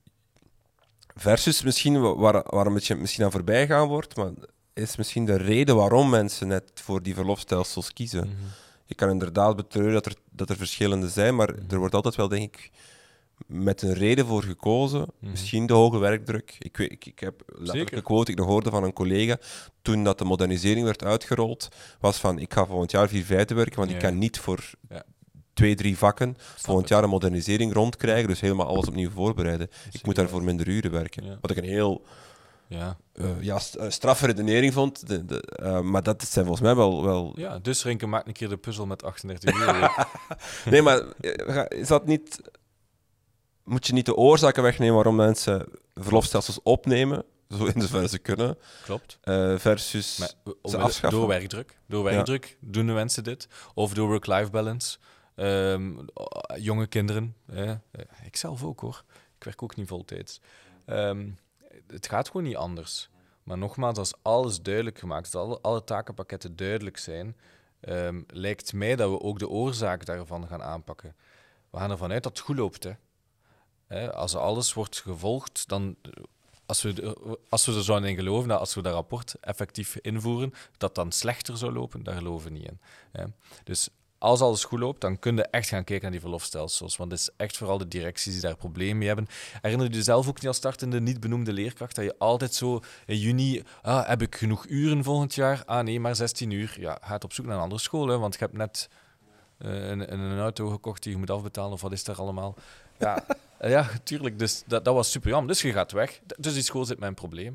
versus misschien, waar, waar een beetje misschien aan voorbij gaan wordt, maar is misschien de reden waarom mensen net voor die verlofstelsels kiezen. Mm-hmm. Je kan inderdaad betreuren dat er, dat er verschillende zijn, maar mm-hmm. er wordt altijd wel, denk ik, met een reden voor gekozen. Mm-hmm. Misschien de hoge werkdruk. Ik, weet, ik, ik heb letterlijk een quote, ik nog hoorde van een collega, toen dat de modernisering werd uitgerold, was van, ik ga volgend jaar vier vijfde werken, want ja. ik kan niet voor ja. twee, drie vakken Snap volgend het. jaar een modernisering rondkrijgen, dus helemaal alles opnieuw voorbereiden. Zeker. Ik moet daarvoor minder uren werken. Ja. Wat ik een heel ja. Uh, ja, straffe redenering vond, de, de, uh, maar dat zijn volgens mij wel... wel... Ja, dus Rinke maakt een keer de puzzel met achtendertig uur. Nee, maar is dat niet... Moet je niet de oorzaken wegnemen waarom mensen verlofstelsels opnemen, zo in zoverre ze kunnen. Klopt. Uh, versus maar, ze afschaffen. Door werkdruk. Door werkdruk ja. doen de mensen dit. Of door work-life balance. Um, jonge kinderen. Eh, ik zelf ook hoor. Ik werk ook niet voltijds. Um, het gaat gewoon niet anders. Maar nogmaals, als alles duidelijk gemaakt is, alle, alle takenpakketten duidelijk zijn, um, lijkt mij dat we ook de oorzaak daarvan gaan aanpakken. We gaan ervan uit dat het goed loopt, hè. Als alles wordt gevolgd, dan... als we, als we er zouden in geloven, dat als we dat rapport effectief invoeren, dat dan slechter zou lopen, daar geloven we niet in. Hè. Dus als alles goed loopt, dan kun je echt gaan kijken naar die verlofstelsels. Want het is echt vooral de directies die daar problemen mee hebben. Herinner je jezelf ook niet als startende niet benoemde leerkracht, dat je altijd zo in juni, ah, heb ik genoeg uren volgend jaar? Ah nee, maar zestien uur. Ja, ga op zoek naar een andere school, hè, want je hebt net uh, een, een auto gekocht die je moet afbetalen, of wat is daar allemaal? Ja, ja tuurlijk. Dus dat, dat was super jammer. Dus je gaat weg. Dus die school zit met een probleem.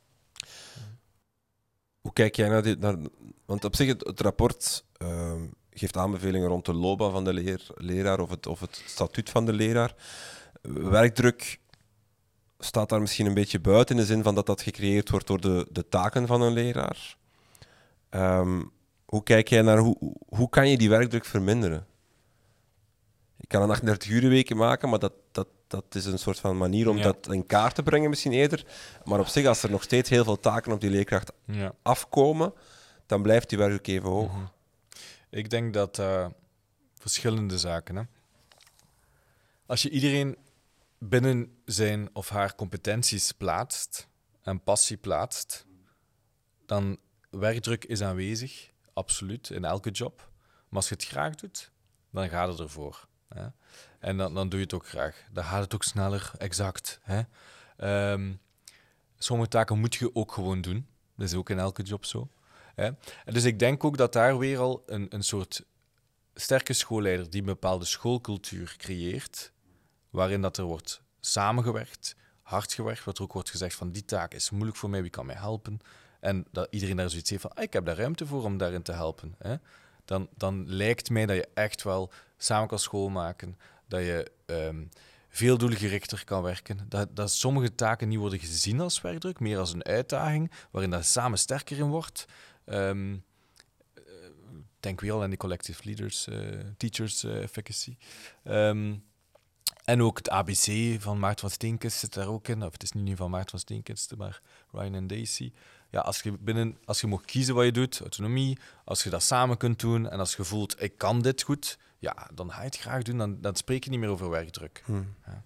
Hoe kijk jij naar dit? Naar, want op zich, het, het rapport uh, geeft aanbevelingen rond de loopbaan van de leer, leraar of het, of het statuut van de leraar. Werkdruk staat daar misschien een beetje buiten, in de zin van dat dat gecreëerd wordt door de, de taken van een leraar. Um, hoe kijk jij naar, hoe, hoe kan je die werkdruk verminderen? Je kan een achtendertig urenweken maken, maar dat, dat, dat is een soort van manier om ja. dat in kaart te brengen misschien eerder. Maar op zich, als er nog steeds heel veel taken op die leerkracht ja. afkomen, dan blijft die werkdruk even hoog. Mm-hmm. Ik denk dat uh, verschillende zaken. Hè. Als je iedereen binnen zijn of haar competenties plaatst en passie plaatst, dan werkdruk is aanwezig, absoluut, in elke job. Maar als je het graag doet, dan gaat het ervoor. Hè. En dan, dan doe je het ook graag. Dan gaat het ook sneller, exact. Hè. Um, sommige taken moet je ook gewoon doen. Dat is ook in elke job zo. Hè. En dus ik denk ook dat daar weer al een, een soort sterke schoolleider die een bepaalde schoolcultuur creëert, waarin dat er wordt samengewerkt, hard gewerkt, wat er ook wordt gezegd van die taak is moeilijk voor mij, wie kan mij helpen? En dat iedereen daar zoiets heeft van, ah, ik heb daar ruimte voor om daarin te helpen. Hè? Dan, dan lijkt mij dat je echt wel samen kan schoolmaken, dat je um, veeldoelgerichter kan werken, dat, dat sommige taken niet worden gezien als werkdruk, meer als een uitdaging, waarin dat je samen sterker in wordt. Um, denk weer al aan die collective leaders, uh, teachers uh, efficacy. Um, En ook het A B C van Maarten van Steenkist zit daar ook in. Of het is niet nu van Maarten van Steenkist, maar Ryan en Daisy. Ja, als je binnen, als je mag kiezen wat je doet, autonomie, als je dat samen kunt doen en als je voelt, ik kan dit goed, ja, dan ga je het graag doen. Dan, dan spreek je niet meer over werkdruk. Hmm. Ja.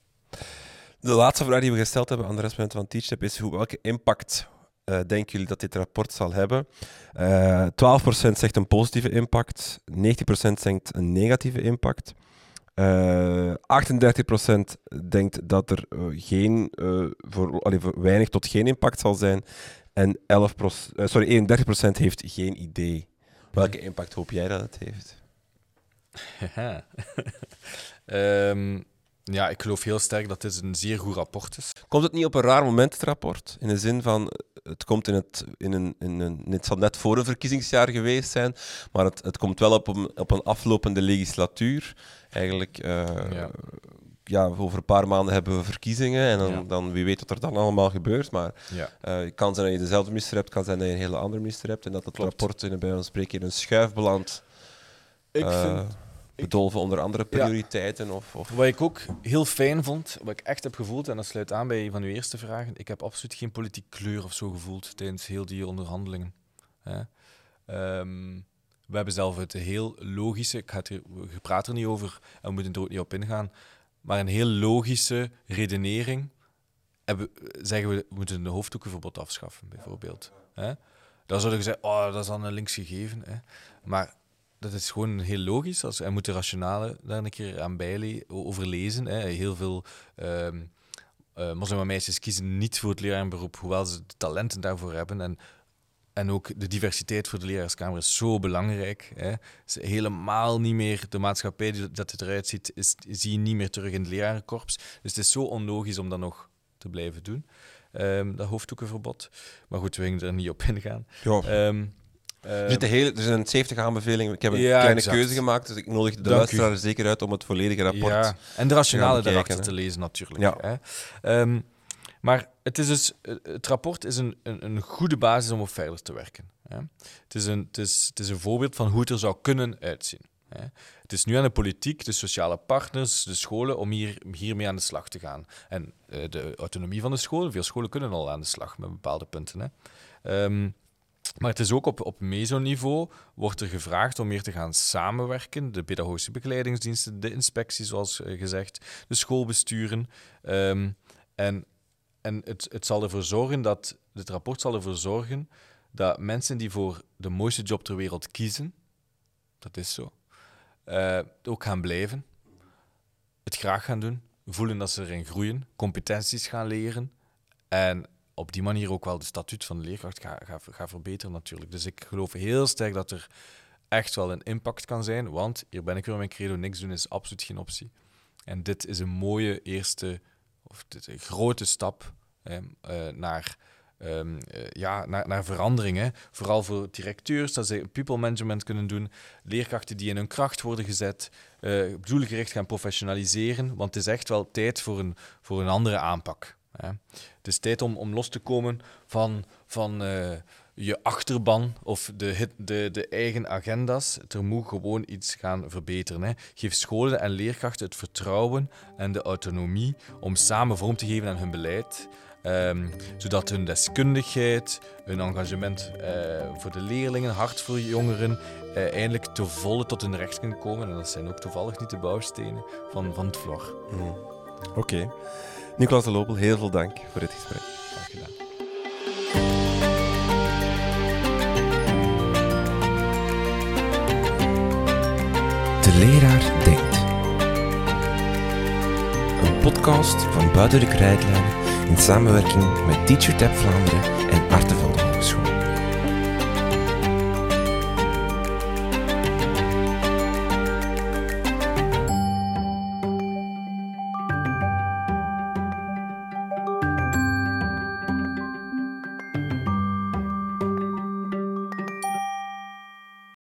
De laatste vraag die we gesteld hebben aan de rest van TeachTap is, hoe, welke impact uh, denken jullie dat dit rapport zal hebben? Uh, twaalf procent zegt een positieve impact, negentig procent zegt een negatieve impact. Uh, achtendertig procent denkt dat er uh, geen, uh, voor, allee, voor weinig tot geen impact zal zijn. En elf procent, uh, sorry, eenendertig procent heeft geen idee. Welke impact hoop jij dat het heeft? um, ja, ik geloof heel sterk dat dit een zeer goed rapport is. Komt het niet op een raar moment, het rapport? In de zin van, het komt in het, in een, in een, het zal net voor een verkiezingsjaar geweest zijn, maar het, het komt wel op een, op een aflopende legislatuur. Eigenlijk, uh, ja. ja, over een paar maanden hebben we verkiezingen en dan, ja. dan wie weet wat er dan allemaal gebeurt. Maar ja. uh, het kan zijn dat je dezelfde minister hebt, het kan zijn dat je een hele andere minister hebt en dat het Klopt. rapport in, bij ons spreken in een schuif belandt. Ik uh, vind... bedolven onder andere prioriteiten. Ja. Of, of... Wat ik ook heel fijn vond, wat ik echt heb gevoeld, en dat sluit aan bij een van uw eerste vragen, ik heb absoluut geen politieke kleur of zo gevoeld tijdens heel die onderhandelingen. Hè. Um, we hebben zelf het heel logische, ik ga het hier, we praten er niet over en we moeten er ook niet op ingaan, maar een heel logische redenering hebben, zeggen we, we moeten de hoofddoekenverbod afschaffen, bijvoorbeeld. Hè. Dan zouden we zeggen, oh, dat is dan een links gegeven. Hè. Maar dat is gewoon heel logisch. Als, hij moet de rationale daar een keer aan bijle- over lezen. Hè. Heel veel um, uh, moslimmeisjes kiezen niet voor het lerarenberoep, hoewel ze de talenten daarvoor hebben. En, en ook de diversiteit voor de leraarskamer is zo belangrijk. Hè. Is helemaal niet meer de maatschappij die dat het eruit ziet, is, zie je niet meer terug in het lerarenkorps. Dus het is zo onlogisch om dat nog te blijven doen. Um, dat hoofddoekenverbod. Maar goed, we gingen er niet op ingaan. Ja. Um, Uh, er, zitten hele, er zijn zeventig aanbevelingen. Ik heb een ja, kleine exact. keuze gemaakt, dus ik nodig de Dank luisteraar er zeker uit om het volledige rapport ja. En de rationale te daarachter te lezen, natuurlijk. Ja. Hè. Um, maar het, is dus, het rapport is een, een, een goede basis om op verder te werken. Hè. Het, is een, het, is, het is een voorbeeld van hoe het er zou kunnen uitzien. Hè. Het is nu aan de politiek, de sociale partners, de scholen, om hier, hiermee aan de slag te gaan. En uh, de autonomie van de scholen, veel scholen kunnen al aan de slag met bepaalde punten. Hè. Um, Maar het is ook op, op mesoniveau wordt er gevraagd om meer te gaan samenwerken. De pedagogische begeleidingsdiensten, de inspectie, zoals gezegd, de schoolbesturen. Um, en, en het, het zal ervoor zorgen dat, het rapport zal ervoor zorgen dat mensen die voor de mooiste job ter wereld kiezen, dat is zo, uh, ook gaan blijven, het graag gaan doen, voelen dat ze erin groeien, competenties gaan leren en op die manier ook wel de statuut van de leerkracht gaat ga, ga verbeteren natuurlijk. Dus ik geloof heel sterk dat er echt wel een impact kan zijn, want hier ben ik weer met mijn credo, niks doen is absoluut geen optie. En dit is een mooie eerste, of dit een grote stap hè, uh, naar, um, uh, ja, naar, naar verandering. Hè. Vooral voor directeurs, dat ze people management kunnen doen, leerkrachten die in hun kracht worden gezet, uh, doelgericht gaan professionaliseren, want het is echt wel tijd voor een, voor een andere aanpak. Hè. Het is tijd om, om los te komen van... van uh, je achterban of de, de, de eigen agenda's. Er moet gewoon iets gaan verbeteren. Hè. Geef scholen en leerkrachten het vertrouwen en de autonomie om samen vorm te geven aan hun beleid, um, zodat hun deskundigheid, hun engagement uh, voor de leerlingen, hart voor jongeren, uh, eindelijk te volle tot hun recht kunnen komen. En dat zijn ook toevallig niet de bouwstenen van, van het V L O R. Mm. Oké. Okay. Nicolas de Lopel, heel veel dank voor dit gesprek. Graag gedaan. De Leraar Denkt. Een podcast van Buiten de Krijtlijnen in samenwerking met TeacherTap Vlaanderen en Arte van